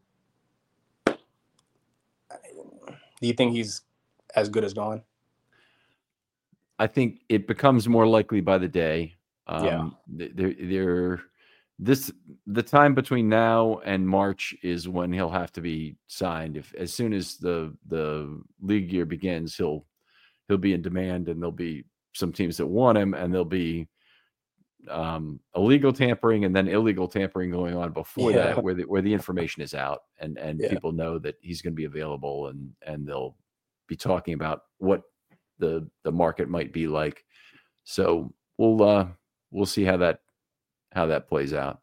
do you think he's as good as gone? I think it becomes more likely by the day. Um, yeah. They're, they're, this the time between now and March is when he'll have to be signed. If as soon as the the league year begins, he'll he'll be in demand, and there'll be some teams that want him, and there'll be um, illegal tampering and then illegal tampering going on before yeah. that, where the where the information is out and and yeah. people know that he's going to be available, and and they'll be talking about what the the market might be like. So we'll uh, we'll see how that how that plays out.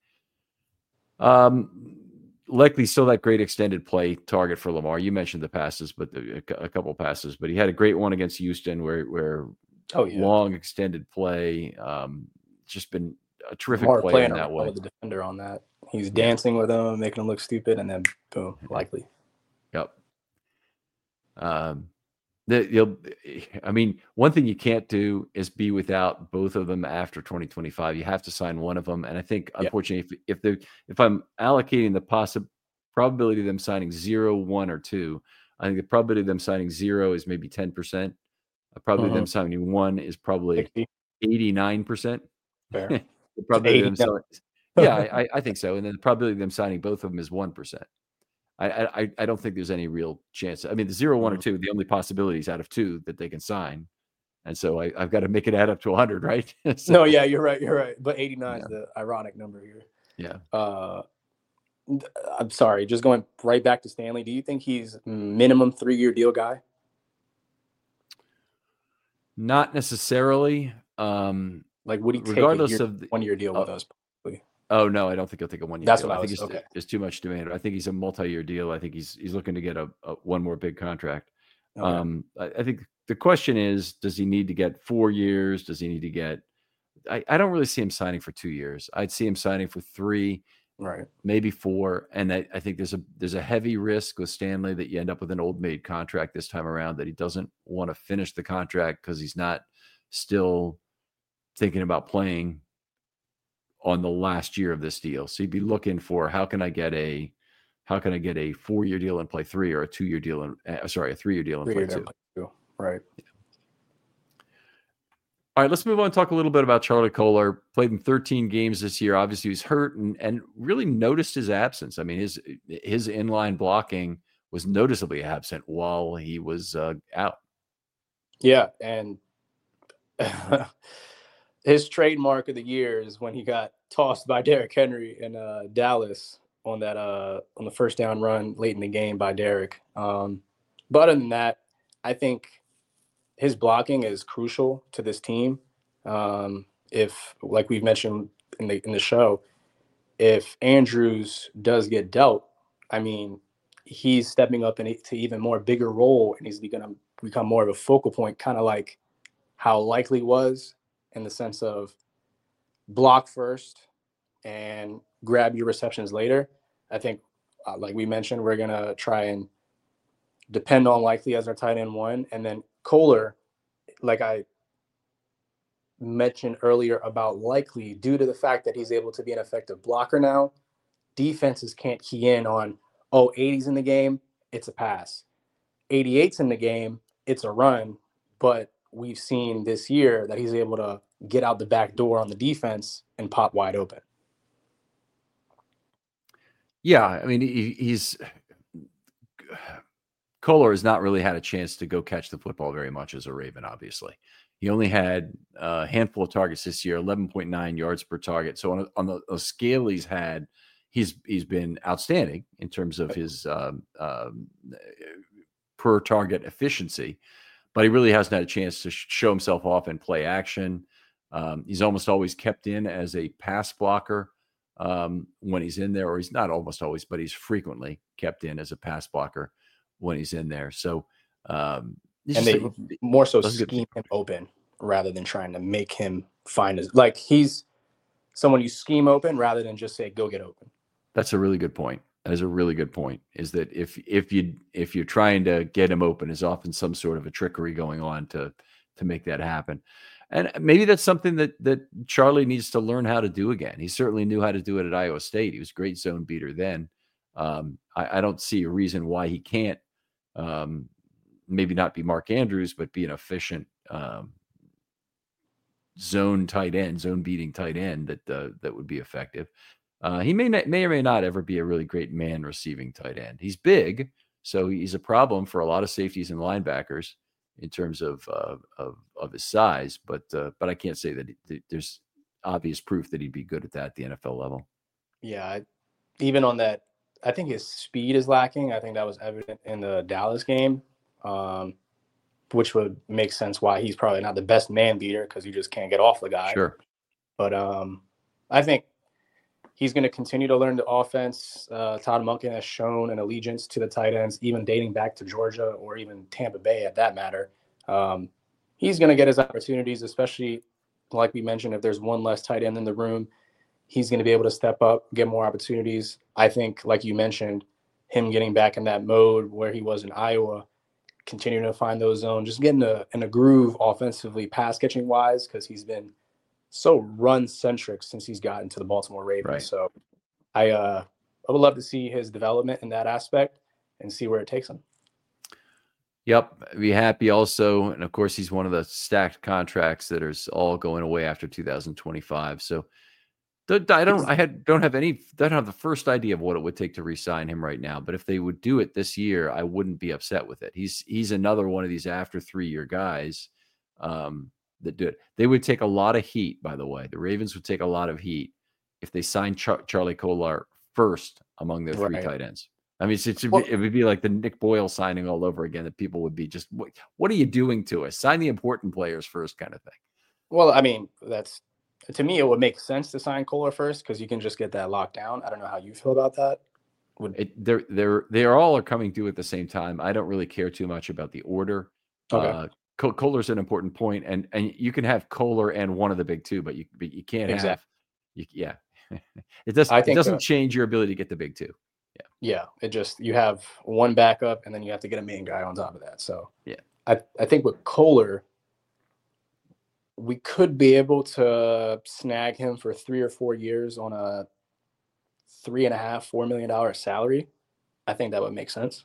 Um, likely still that great extended play target for Lamar. You mentioned the passes, but the, a, a couple passes, but he had a great one against Houston where where oh yeah. long extended play. Um, just been a terrific Lamar play in that way. With the defender on that, he's dancing yeah. with him, making him look stupid, and then boom, likely. Yep. Um, the, you'll, I mean, one thing you can't do is be without both of them after twenty twenty-five. You have to sign one of them, and I think, yep. unfortunately, if if, they, if I'm allocating the possible probability of them signing zero, one, or two, I think the probability of them signing zero is maybe ten percent. The probability mm-hmm. of them signing one is probably eighty-nine percent. Fair. the probability of them signing, yeah, I, I think so. And then the probability of them signing both of them is one percent. I, I I don't think there's any real chance. I mean, the zero, one, or two, the only possibilities out of two that they can sign. And so I, I've got to make it add up to one hundred, right? so, no, yeah, you're right. You're right. But eighty-nine yeah. is the ironic number here. Yeah. Uh, I'm sorry. Just going right back to Stanley. Do you think he's minimum three-year deal guy? Not necessarily. Um, like, would he take regardless a year, of the, one-year deal uh, with us? Probably? Oh no, I don't think he'll take a one year. That's deal. what I, I was, think okay. there's too much demand. I think he's a multi-year deal. I think he's he's looking to get a, a one more big contract. Okay. Um, I, I think the question is, does he need to get four years? Does he need to get? I, I don't really see him signing for two years. I'd see him signing for three, right? Maybe four. And I, I think there's a there's a heavy risk with Stanley that you end up with an old maid contract this time around, that he doesn't want to finish the contract because he's not still thinking about playing on the last year of this deal. So you'd be looking for, how can I get a, how can I get a four-year deal and play three, or a two-year deal and uh, sorry, a three-year deal and play two. two. Right. Yeah. All right, let's move on and talk a little bit about Charlie Kolar. Played in thirteen games this year. Obviously, he was hurt and, and really noticed his absence. I mean, his his inline blocking was noticeably absent while he was uh, out. Yeah, and his trademark of the year is when he got tossed by Derrick Henry in uh, Dallas on that uh, on the first down run late in the game by Derrick. Um, but other than that, I think his blocking is crucial to this team. Um, if, like we've mentioned in the in the show, if Andrews does get dealt, I mean, he's stepping up into even more bigger role, and he's going to become more of a focal point, kind of like how Likely was, in the sense of block first and grab your receptions later. I think, uh, like we mentioned, we're going to try and depend on Likely as our tight end one. And then Kolar, like I mentioned earlier about Likely, due to the fact that he's able to be an effective blocker now, defenses can't key in on, oh, eighty's in the game, it's a pass. eighty-eight's in the game, it's a run. But we've seen this year that he's able to get out the back door on the defense and pop wide open. Yeah, I mean, he, he's Kolar has not really had a chance to go catch the football very much as a Raven, obviously. He only had a handful of targets this year, eleven point nine yards per target. So on, a, on the a scale he's had, he's he's been outstanding in terms of his um, um, per target efficiency, but he really hasn't had a chance to sh- show himself off in play action. Um, he's almost always kept in as a pass blocker um, when he's in there, or he's not almost always, but he's frequently kept in as a pass blocker when he's in there. So, um, and they a, more so scheme him open rather than trying to make him find his, like he's someone you scheme open rather than just say, go get open. That's a really good point. That is a really good point, is that if, if you, if you're trying to get him open, is often some sort of a trickery going on to, to make that happen. And maybe that's something that, that Charlie needs to learn how to do again. He certainly knew how to do it at Iowa State. He was a great zone beater then. Um, I, I don't see a reason why he can't, um, maybe not be Mark Andrews, but be an efficient um, zone tight end, zone beating tight end that uh, that would be effective. Uh, he may not, may or may not ever be a really great man receiving tight end. He's big, so he's a problem for a lot of safeties and linebackers in terms of uh, of, of his size. But uh, but I can't say that he, there's obvious proof that he'd be good at that at the N F L level. Yeah, even on that, I think his speed is lacking. I think that was evident in the Dallas game. Um, which would make sense why he's probably not the best man beater, because you just can't get off the guy. Sure. But um, I think he's going to continue to learn the offense. Uh, Todd Monken has shown an allegiance to the tight ends, even dating back to Georgia or even Tampa Bay at that matter. Um, he's going to get his opportunities, especially like we mentioned, if there's one less tight end in the room, he's going to be able to step up, get more opportunities. I think, like you mentioned, him getting back in that mode where he was in Iowa, continuing to find those zones, just getting a, in a groove offensively, pass catching wise, because he's been so run centric since he's gotten to the Baltimore Ravens. Right. So I uh, I would love to see his development in that aspect and see where it takes him. Yep, be happy also, and of course he's one of the stacked contracts that is all going away after two thousand twenty-five. So I don't, I had don't have any, don't have the first idea of what it would take to re-sign him right now. But if they would do it this year, I wouldn't be upset with it. He's he's another one of these after three year guys um, that do it. They would take a lot of heat, by the way. The Ravens would take a lot of heat if they signed Char- Charlie Kolar first among their three Right. tight ends. I mean, it's, it's, Well, it would be like the Nick Boyle signing all over again. That people would be just, what, what are you doing to us? Sign the important players first, kind of thing. Well, I mean, that's, to me, it would make sense to sign Kolar first because you can just get that locked down. I don't know how you feel about that. Would It, they're they're they are all are coming due at the same time. I don't really care too much about the order. Okay. Uh, Col- Kolar's an important point, and and you can have Kolar and one of the big two, but you but you can't Exactly. have. You, yeah, it does. I It think doesn't uh, change your ability to get the big two. yeah, it just, you have one backup and then you have to get a main guy on top of that. So Yeah. I, I think with Kolar, we could be able to snag him for three or four years on a three and a half, four million dollar salary. I think that would make sense.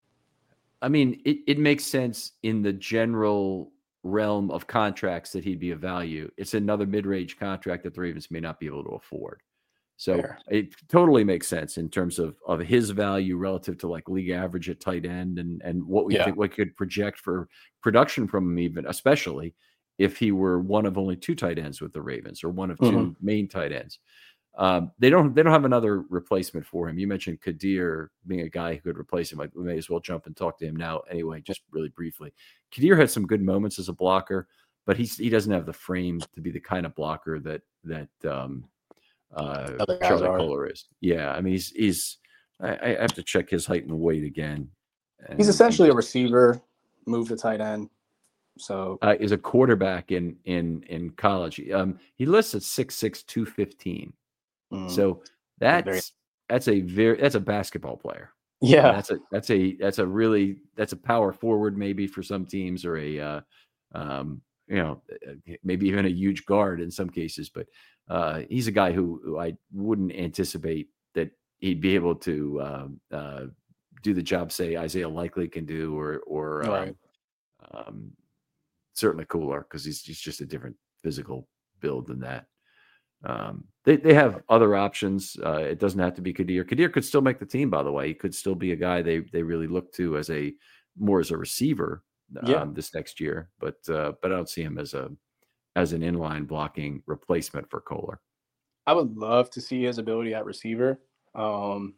I mean, it, it makes sense in the general realm of contracts that he'd be of value. It's another mid-range contract that the Ravens may not be able to afford. So Fair. it totally makes sense in terms of, of his value relative to like league average at tight end and, and what we Yeah. think we could project for production from him, even especially if he were one of only two tight ends with the Ravens or one of two Mhm. main tight ends. Um, they don't they don't have another replacement for him. You mentioned Kadir being a guy who could replace him. Like, we may as well jump and talk to him now anyway, just really briefly. Kadir had some good moments as a blocker, but he's he doesn't have the frame to be the kind of blocker that that um, uh, Other guys Charlie are. Kolar is. Yeah, I mean he's he's. I, I have to check his height and weight again. And He's essentially a receiver, moved to tight end. So uh, is a quarterback in in in college. Um, he lists at six six, two fifteen. mm, So that's very, that's a very that's a basketball player. yeah, And that's a that's a that's a really that's a power forward maybe for some teams, or a uh, um, you know, maybe even a huge guard in some cases. But uh, he's a guy who, who I wouldn't anticipate that he'd be able to um, uh, do the job, say Isaiah Likely can do, or or um, right. um, certainly Kolar, because he's he's just a different physical build than that. Um, they they have other options. Uh, it doesn't have to be Kadir. Kadir could still make the team, by the way. He could still be a guy they they really look to as a more as a receiver um, Yeah. this next year. But uh, but I don't see him as a as an inline blocking replacement for Kolar. I would love to see his ability at receiver. Um,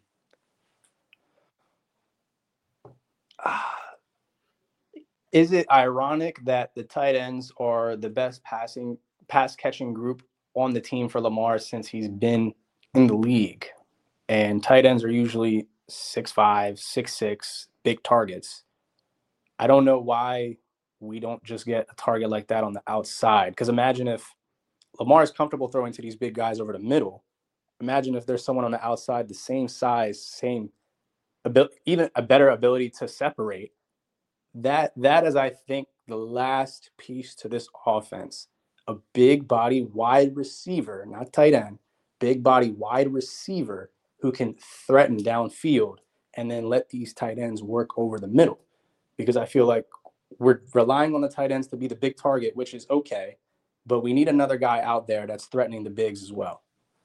is it ironic that the tight ends are the best passing pass catching group on the team for Lamar since he's been in the league? And tight ends are usually six five, six six, big targets. I don't know why we don't just get a target like that on the outside. Because imagine if Lamar is comfortable throwing to these big guys over the middle. Imagine if there's someone on the outside the same size, same ability, even a better ability to separate. That that is, I think, the last piece to this offense. A big body wide receiver, not tight end, big body wide receiver who can threaten downfield and then let these tight ends work over the middle. Because I feel like we're relying on the tight ends to be the big target, which is okay, but we need another guy out there that's threatening the bigs as well.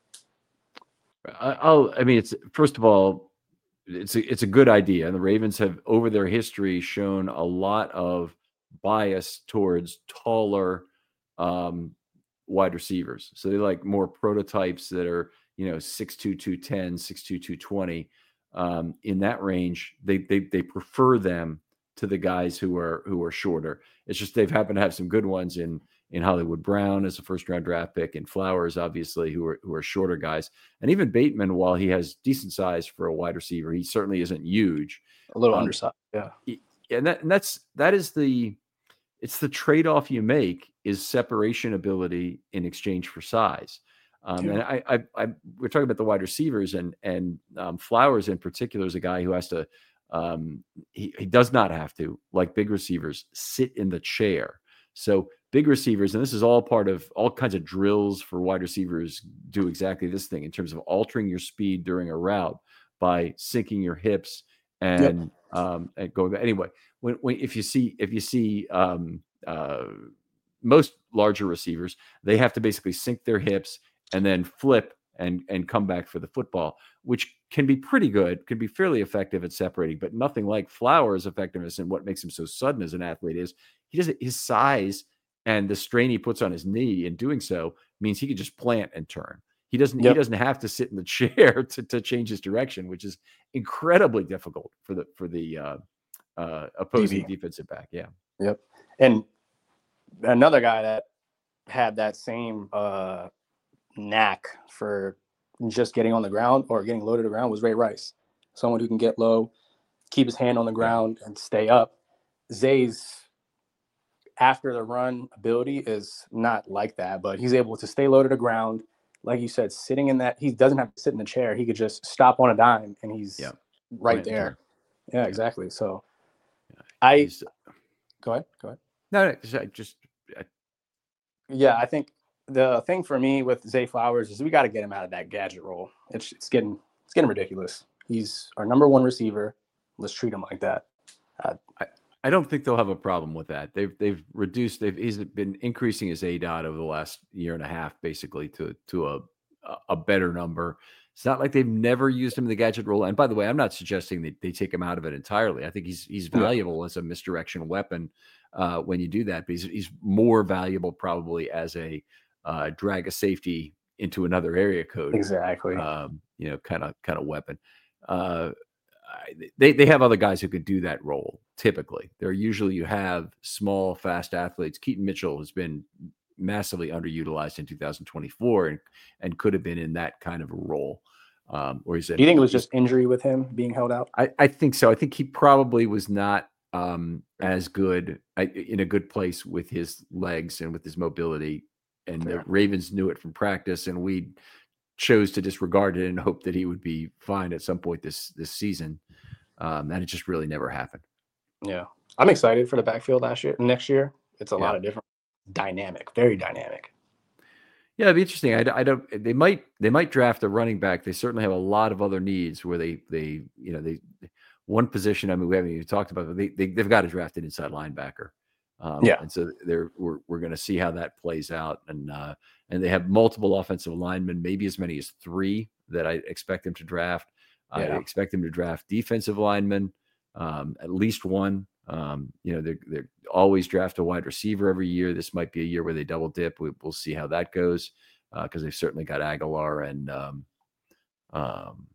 I'll, I mean, it's first of all, it's a, it's a good idea. And the Ravens have, over their history, shown a lot of bias towards taller um, wide receivers. So they like more prototypes that are, you know, six two, two ten, six two, two twenty. Um, in that range, they, they they prefer them to the guys who are who are shorter. It's just they've happened to have some good ones in in Hollywood Brown as a first round draft pick, and Flowers, obviously, who are who are shorter guys. And even Bateman, while he has decent size for a wide receiver, he certainly isn't huge. A little um, undersized, yeah. And that and that's that is the it's the trade-off you make, is separation ability in exchange for size. Um, and I, I, I, we're talking about the wide receivers, and and um, Flowers in particular is a guy who has to, um, he, he does not have to, like big receivers, sit in the chair. So big receivers, and this is all part of all kinds of drills for wide receivers, do exactly this thing in terms of altering your speed during a route by sinking your hips and yep. um, and going. Anyway, when, when if you see if you see um, uh, most larger receivers, they have to basically sink their hips and then flip and and come back for the football, which can be pretty good, can be fairly effective at separating, but nothing like Flowers' effectiveness. And what makes him so sudden as an athlete is he doesn't, his size and the strain he puts on his knee in doing so means he can just plant and turn. He doesn't yep. he doesn't have to sit in the chair to, to change his direction, which is incredibly difficult for the for the uh, uh, opposing D B. Defensive back. Yeah. Yep. And another guy that had that same uh, knack for just getting on the ground or getting low to the ground was Ray Rice. Someone who can get low, keep his hand on the ground, and stay up. Zay's after the run ability is not like that, but he's able to stay low to the ground. Like you said, sitting in that, he doesn't have to sit in the chair. He could just stop on a dime and he's yeah. right, right there. there. Yeah, exactly. So yeah, I go ahead. Go ahead. No, no I just I, yeah, I think the thing for me with Zay Flowers is we got to get him out of that gadget role. It's it's getting it's getting ridiculous. He's our number one receiver. Let's treat him like that. Uh, I, I don't think they'll have a problem with that. They've they've reduced. They've he's been increasing his A D O T over the last year and a half, basically to to a a better number. It's not like they've never used him in the gadget role. And by the way, I'm not suggesting that they take him out of it entirely. I think he's he's valuable yeah. as a misdirection weapon uh, when you do that. But he's he's more valuable probably as a uh, drag a safety into another area code. Exactly. Um, you know, kind of kind of weapon. Uh, They they have other guys who could do that role. Typically, they're usually you have small, fast athletes. Keaton Mitchell has been massively underutilized in two thousand twenty-four and, and could have been in that kind of a role. Um, or he's Do you think it was just injury with him being held out? I, I think so. I think he probably was not um, as good uh, in a good place with his legs and with his mobility. And Fair. The Ravens knew it from practice, and we chose to disregard it and hope that he would be fine at some point this this season. Um, and it just really never happened. Yeah, I'm excited for the backfield last year. Next year, it's a yeah. lot of different, dynamic, very dynamic. Yeah, it'd be interesting. I, I don't. They might. They might draft a running back. They certainly have a lot of other needs where they. They. You know. They. One position. I mean, we haven't even talked about. But they. they they've got to draft an inside linebacker. Um, yeah. And so they're. We're. We're going to see how that plays out. And. Uh, and they have multiple offensive linemen, maybe as many as three that I expect them to draft. Yeah. I expect them to draft defensive linemen, um, at least one. Um, you know, they're, they're always draft a wide receiver every year. This might be a year where they double dip. We, we'll see how that goes because uh, they've certainly got Aguilar and um, um,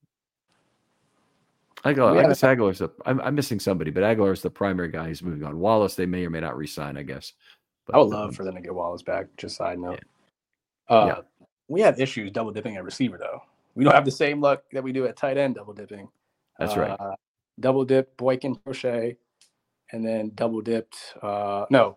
Aguilar. I guess Aguilar's the, I'm, I'm missing somebody, but Aguilar's the primary guy who's moving on. Wallace, they may or may not re-sign, I guess. But, I would love um, for them to get Wallace back. Just side note. Yeah. Uh, yeah. We have issues double dipping at receiver though. We don't have the same luck that we do at tight end double dipping. That's uh, right. Double dip Boykin, Prochet. And then double dipped. Uh, no,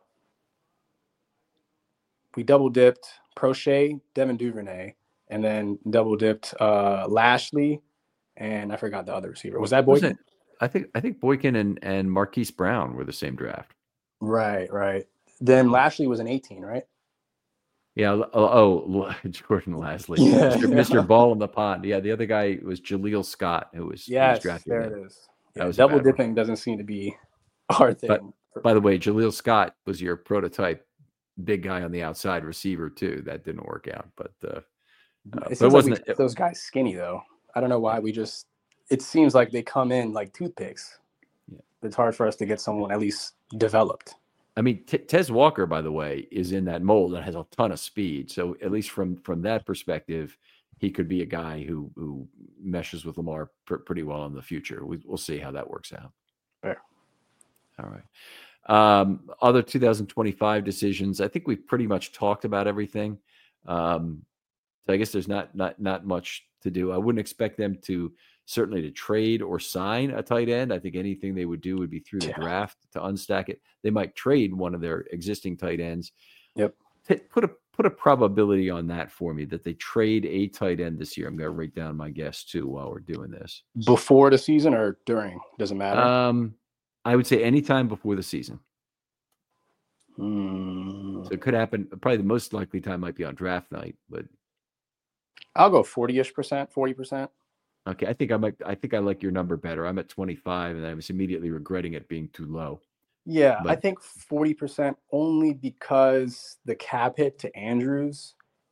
we double dipped Prochet, Devin Duvernay, and then double dipped uh, Lashley, and I forgot the other receiver. Was that Boykin? I think I think Boykin and and Marquise Brown were the same draft. Right, right. Then Lashley was an eighteen, right? Yeah. Oh, Jordan Lashley, yeah. Mister Mister Ball in the pond. Yeah, the other guy was Jaleel Scott, who was yes, was drafted. There in. it is. Yeah, double dipping one. Doesn't seem to be our thing. But, by the way, Jaleel Scott was your prototype big guy on the outside receiver too. That didn't work out, but uh, uh, it, but it wasn't like those guys skinny though. I don't know why we just. It seems like they come in like toothpicks. Yeah. It's hard for us to get someone at least developed. I mean, T- Tez Walker, by the way, is in that mold and has a ton of speed. So at least from from that perspective, he could be a guy who who meshes with Lamar pr- pretty well in the future. We, we'll see how that works out. Fair. All right. Um, other two thousand twenty-five decisions. I think we've pretty much talked about everything. Um, so I guess there's not not not much to do. I wouldn't expect them to certainly to trade or sign a tight end. I think anything they would do would be through the yeah. draft to unstack it. They might trade one of their existing tight ends. Yep. Put a put a probability on that for me that they trade a tight end this year. I'm going to write down my guess too while we're doing this. Before the season or during? Doesn't matter. Um. I would say anytime before the season. Hmm. So it could happen. Probably the most likely time might be on draft night, but I'll go forty-ish percent, forty percent. Okay, I think I might. I think I like your number better. I'm at twenty-five, and I was immediately regretting it being too low. Yeah, but, I think forty percent only because the cap hit to Andrews,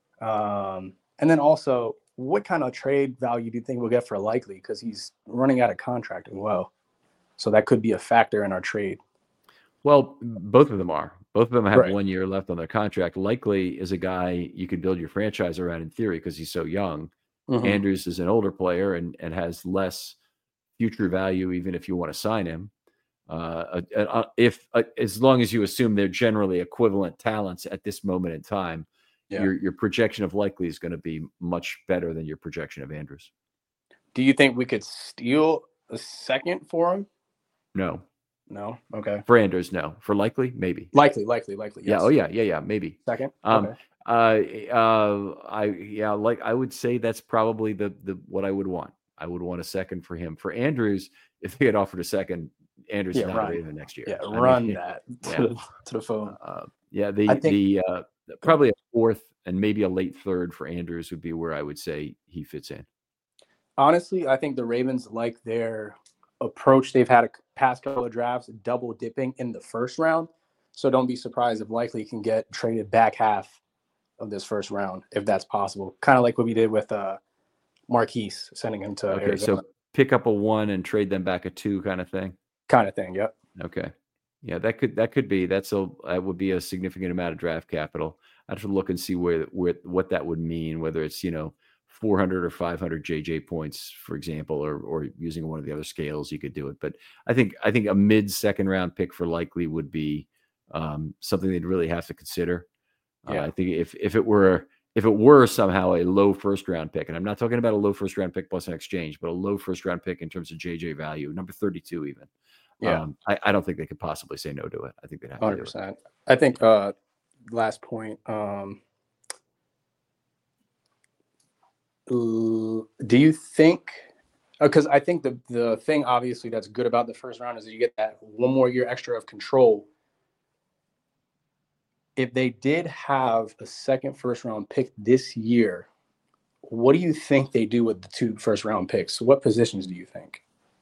um, and then also what kind of trade value do you think we'll get for Likely because he's running out of contract as well. So that could be a factor in our trade. Well, both of them are. Both of them have right. one year left on their contract. Likely is a guy you could build your franchise around in theory because he's so young. Mm-hmm. Andrews is an older player and, and has less future value, even if you want to sign him. Uh, uh, if uh, as long as you assume they're generally equivalent talents at this moment in time, yeah. your your projection of Likely is going to be much better than your projection of Andrews. Do you think we could steal a second for him? No. No. Okay. For Andrews, no. For Likely, maybe. Likely, likely, likely. Yes. Yeah. Oh, yeah. Yeah. Yeah. Maybe. Second. Um, okay. Uh, uh, I yeah, like I would say that's probably the the what I would want. I would want a second for him. For Andrews, if they had offered a second, Andrews yeah, is not run. available next year. Yeah, I run mean, that to, yeah. the, to the phone. Uh, yeah, the think, the uh, probably a fourth and maybe a late third for Andrews would be where I would say he fits in. Honestly, I think the Ravens like their approach they've had a past couple of drafts, double dipping in the first round. So don't be surprised if Likely can get traded back half of this first round, if that's possible. Kind of like what we did with uh, Marquise, sending him to okay, Arizona. So pick up a one and trade them back a two kind of thing? Kind of thing, yep. Okay. Yeah, that could that could be. That's a that would be a significant amount of draft capital. I have to look and see where where what that would mean, whether it's, you know, four hundred or five hundred J J points, for example, or or using one of the other scales, you could do it. But I think I think a mid second round pick for Likely would be um, something they'd really have to consider. Yeah. Uh, I think if if it were if it were somehow a low first round pick, and I'm not talking about a low first round pick plus an exchange, but a low first round pick in terms of J J value, number thirty-two even. Yeah, um, I, I don't think they could possibly say no to it. I think they'd have one hundred percent. I think uh, last point. Um, do you think? Because I think the the thing obviously that's good about the first round is that you get that one more year extra of control. If they did have a second first round pick this year, what do you think they do with the two first round picks? What positions do you think?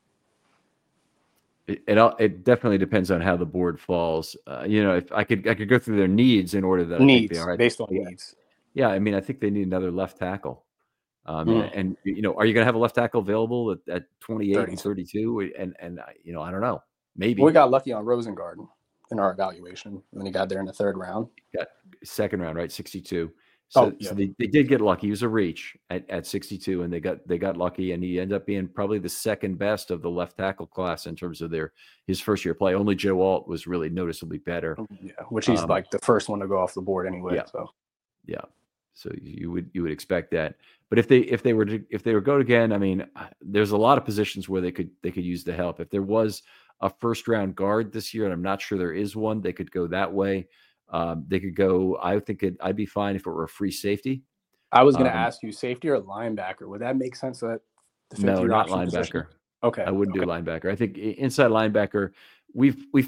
It it, it definitely depends on how the board falls. Uh, you know, if I could I could go through their needs in order that needs I think they are based on yeah. needs. Yeah, I mean, I think they need another left tackle. Um, mm. and, and you know, are you going to have a left tackle available at, at twenty-eight thirty. And thirty-two? And and you know, I don't know. Maybe we got lucky on Rosengarten in our evaluation when he got there in the third round. Got second round, right? sixty-two. So, oh, yeah. so they, they did get lucky. He was a reach at, at sixty-two, and they got they got lucky, and he ended up being probably the second best of the left tackle class in terms of their his first year play. Only Joe Alt was really noticeably better. Yeah, which he's um, like the first one to go off the board anyway. Yeah. So yeah. So you would you would expect that. But if they if they were to if they were go again, I mean, there's a lot of positions where they could they could use the help. If there was a first round guard this year, and I'm not sure there is one, they could go that way. Um, they could go. I think it, I'd be fine if it were a free safety. I was going to um, ask you, safety or linebacker? Would that make sense? That the no, not linebacker. Position? Okay, I wouldn't okay. do linebacker. I think inside linebacker, we've we've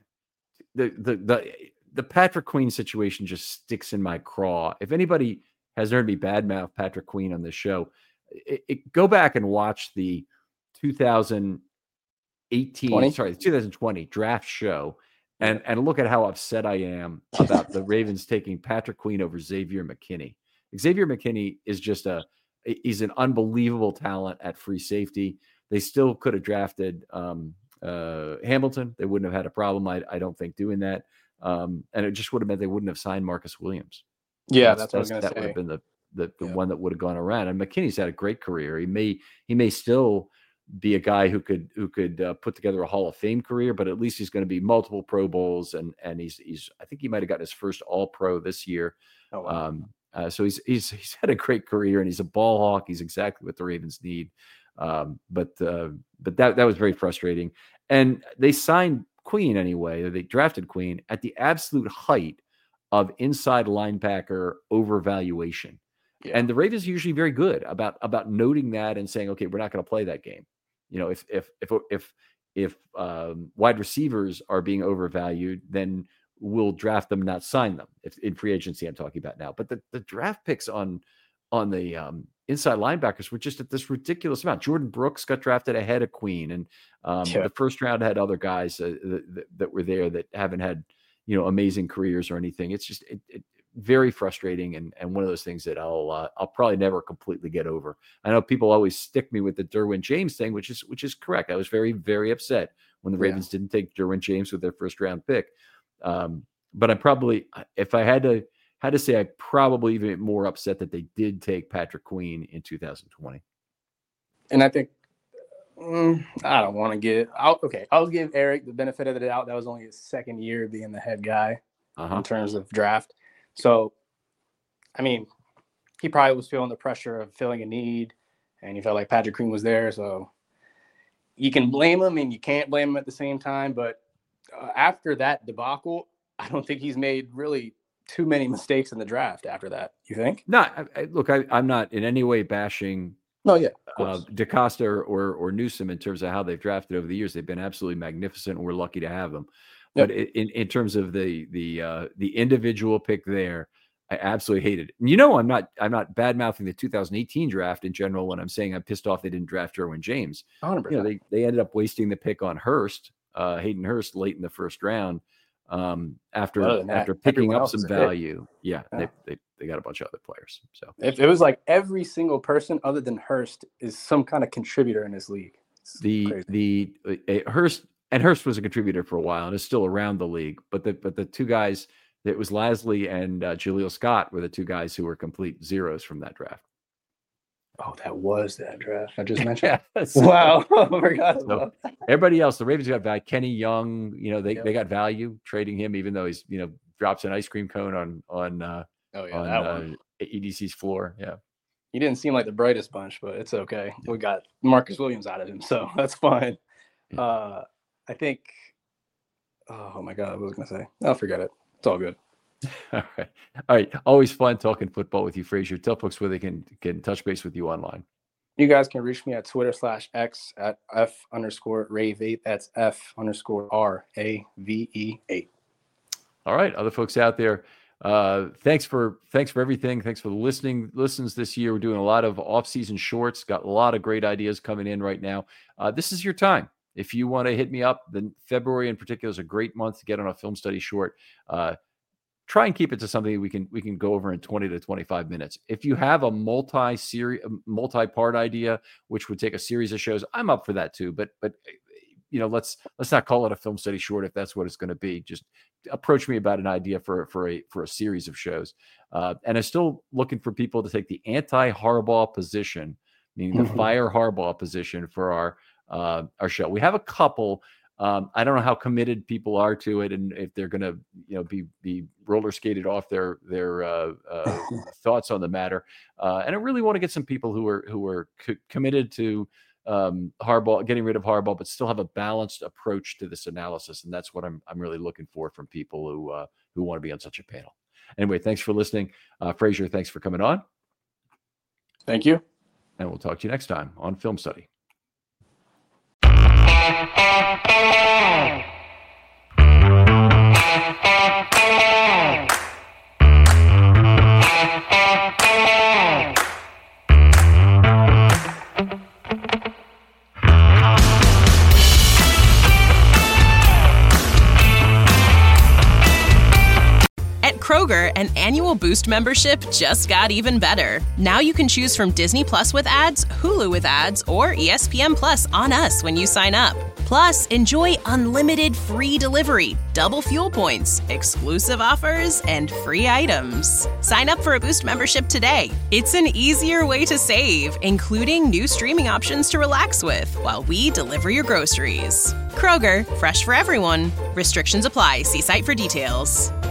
the the the the Patrick Queen situation just sticks in my craw. If anybody has heard me badmouth Patrick Queen on this show, it, it, go back and watch the two thousand eighteen, twenty? Sorry, the two thousand twenty draft show. And and look at how upset I am about the Ravens taking Patrick Queen over Xavier McKinney. Xavier McKinney is just a he's an unbelievable talent at free safety. They still could have drafted um, uh, Hamilton. They wouldn't have had a problem, I, I don't think, doing that. Um, and it just would have meant they wouldn't have signed Marcus Williams. Yeah, that's, that's what I was going to say. That would have been the the, the yeah. one that would have gone around. And McKinney's had a great career. He may he may still be a guy who could who could uh, put together a Hall of Fame career, but at least he's going to be multiple Pro Bowls, and and he's he's I think he might have gotten his first All Pro this year. Oh, wow. Um, uh, so he's he's he's had a great career, and he's a ball hawk. He's exactly what the Ravens need. Um, but uh, but that that was very frustrating. And they signed Queen anyway. They drafted Queen at the absolute height of inside linebacker overvaluation. Yeah. And the Ravens are usually very good about about noting that and saying, okay, we're not going to play that game. You know, if if if if if um, wide receivers are being overvalued, then we'll draft them, not sign them. If in free agency, I'm talking about now. But the, the draft picks on on the um, inside linebackers were just at this ridiculous amount. Jordan Brooks got drafted ahead of Queen, and um, yeah. the first round had other guys uh, that, that were there that haven't had you know amazing careers or anything. It's just it, it, very frustrating, and and one of those things that I'll uh, I'll probably never completely get over. I know people always stick me with the Derwin James thing, which is which is correct. I was very very upset when the Ravens yeah. didn't take Derwin James with their first round pick. Um, but I'm probably, if I had to had to say, I'm probably even more upset that they did take Patrick Queen in two thousand twenty. And I think mm, I don't want to give. I'll, okay, I'll give Eric the benefit of the doubt. That was only his second year being the head guy uh-huh. in terms of draft. So, I mean, he probably was feeling the pressure of filling a need, and he felt like Patrick Queen was there. So you can blame him and you can't blame him at the same time. But uh, after that debacle, I don't think he's made really too many mistakes in the draft after that. You think? No, I, I, look, I, I'm not in any way bashing No, yeah, uh, DeCosta or, or Newsome in terms of how they've drafted over the years. They've been absolutely magnificent, and we're lucky to have them. But yep. in, in terms of the the uh, the individual pick there, I absolutely hated it. And you know, I'm not I'm not bad mouthing the two thousand eighteen draft in general when I'm saying I'm pissed off they didn't draft Derwin James. one hundred percent. You know, they they ended up wasting the pick on Hurst, uh, Hayden Hurst, late in the first round. Um, after that, after picking up some value, yeah, yeah. They, they they got a bunch of other players. So if it was like every single person other than Hurst is some kind of contributor in this league. It's the crazy. the uh, Hurst. And Hurst was a contributor for a while and is still around the league. But the but the two guys, it was Lasley and uh, Jaleel Scott were the two guys who were complete zeros from that draft. Oh, that was that draft I just mentioned. yeah, so, wow. I forgot so about that. Everybody else, the Ravens got value. Kenny Young, you know, they, yep. they got value trading him, even though he's, you know, drops an ice cream cone on on uh, Oh yeah, on that uh, one. E D C's floor. Yeah. He didn't seem like the brightest bunch, but it's okay. We got Marcus Williams out of him, so that's fine. Yeah. Uh, I think. Oh my God, what was I gonna say? I'll forget it. It's all good. All right. All right. Always fun talking football with you, Frazier. Tell folks where they can get in touch base with you online. You guys can reach me at Twitter slash X at F underscore Rave eight. That's F underscore R A V E eight. All right. Other folks out there, uh, thanks for thanks for everything. Thanks for the listening listens this year. We're doing a lot of off-season shorts. Got a lot of great ideas coming in right now. Uh, this is your time. If you want to hit me up, then February in particular is a great month to get on a film study short. Uh, try and keep it to something we can we can go over in twenty to twenty-five minutes. If you have a multi-series, multi-part idea, which would take a series of shows, I'm up for that too. But but you know, let's let's not call it a film study short if that's what it's going to be. Just approach me about an idea for for a for a series of shows. Uh, and I'm still looking for people to take the anti-Harbaugh position, meaning the fire Harbaugh position for our uh, our show. We have a couple. Um, I don't know how committed people are to it, and if they're going to, you know, be be roller skated off their their uh, uh, thoughts on the matter. Uh, and I really want to get some people who are who are co- committed to um, Harbaugh, getting rid of Harbaugh, but still have a balanced approach to this analysis. And that's what I'm I'm really looking for from people who uh, who want to be on such a panel. Anyway, thanks for listening, uh, Frazier. Thanks for coming on. Thank you, and we'll talk to you next time on Film Study. At Kroger, an annual Boost membership just got even better. Now you can choose from Disney Plus with ads, Hulu with ads, or E S P N Plus on us when you sign up. Plus, enjoy unlimited free delivery, double fuel points, exclusive offers, and free items. Sign up for a Boost membership today. It's an easier way to save, including new streaming options to relax with while we deliver your groceries. Kroger, fresh for everyone. Restrictions apply. See site for details.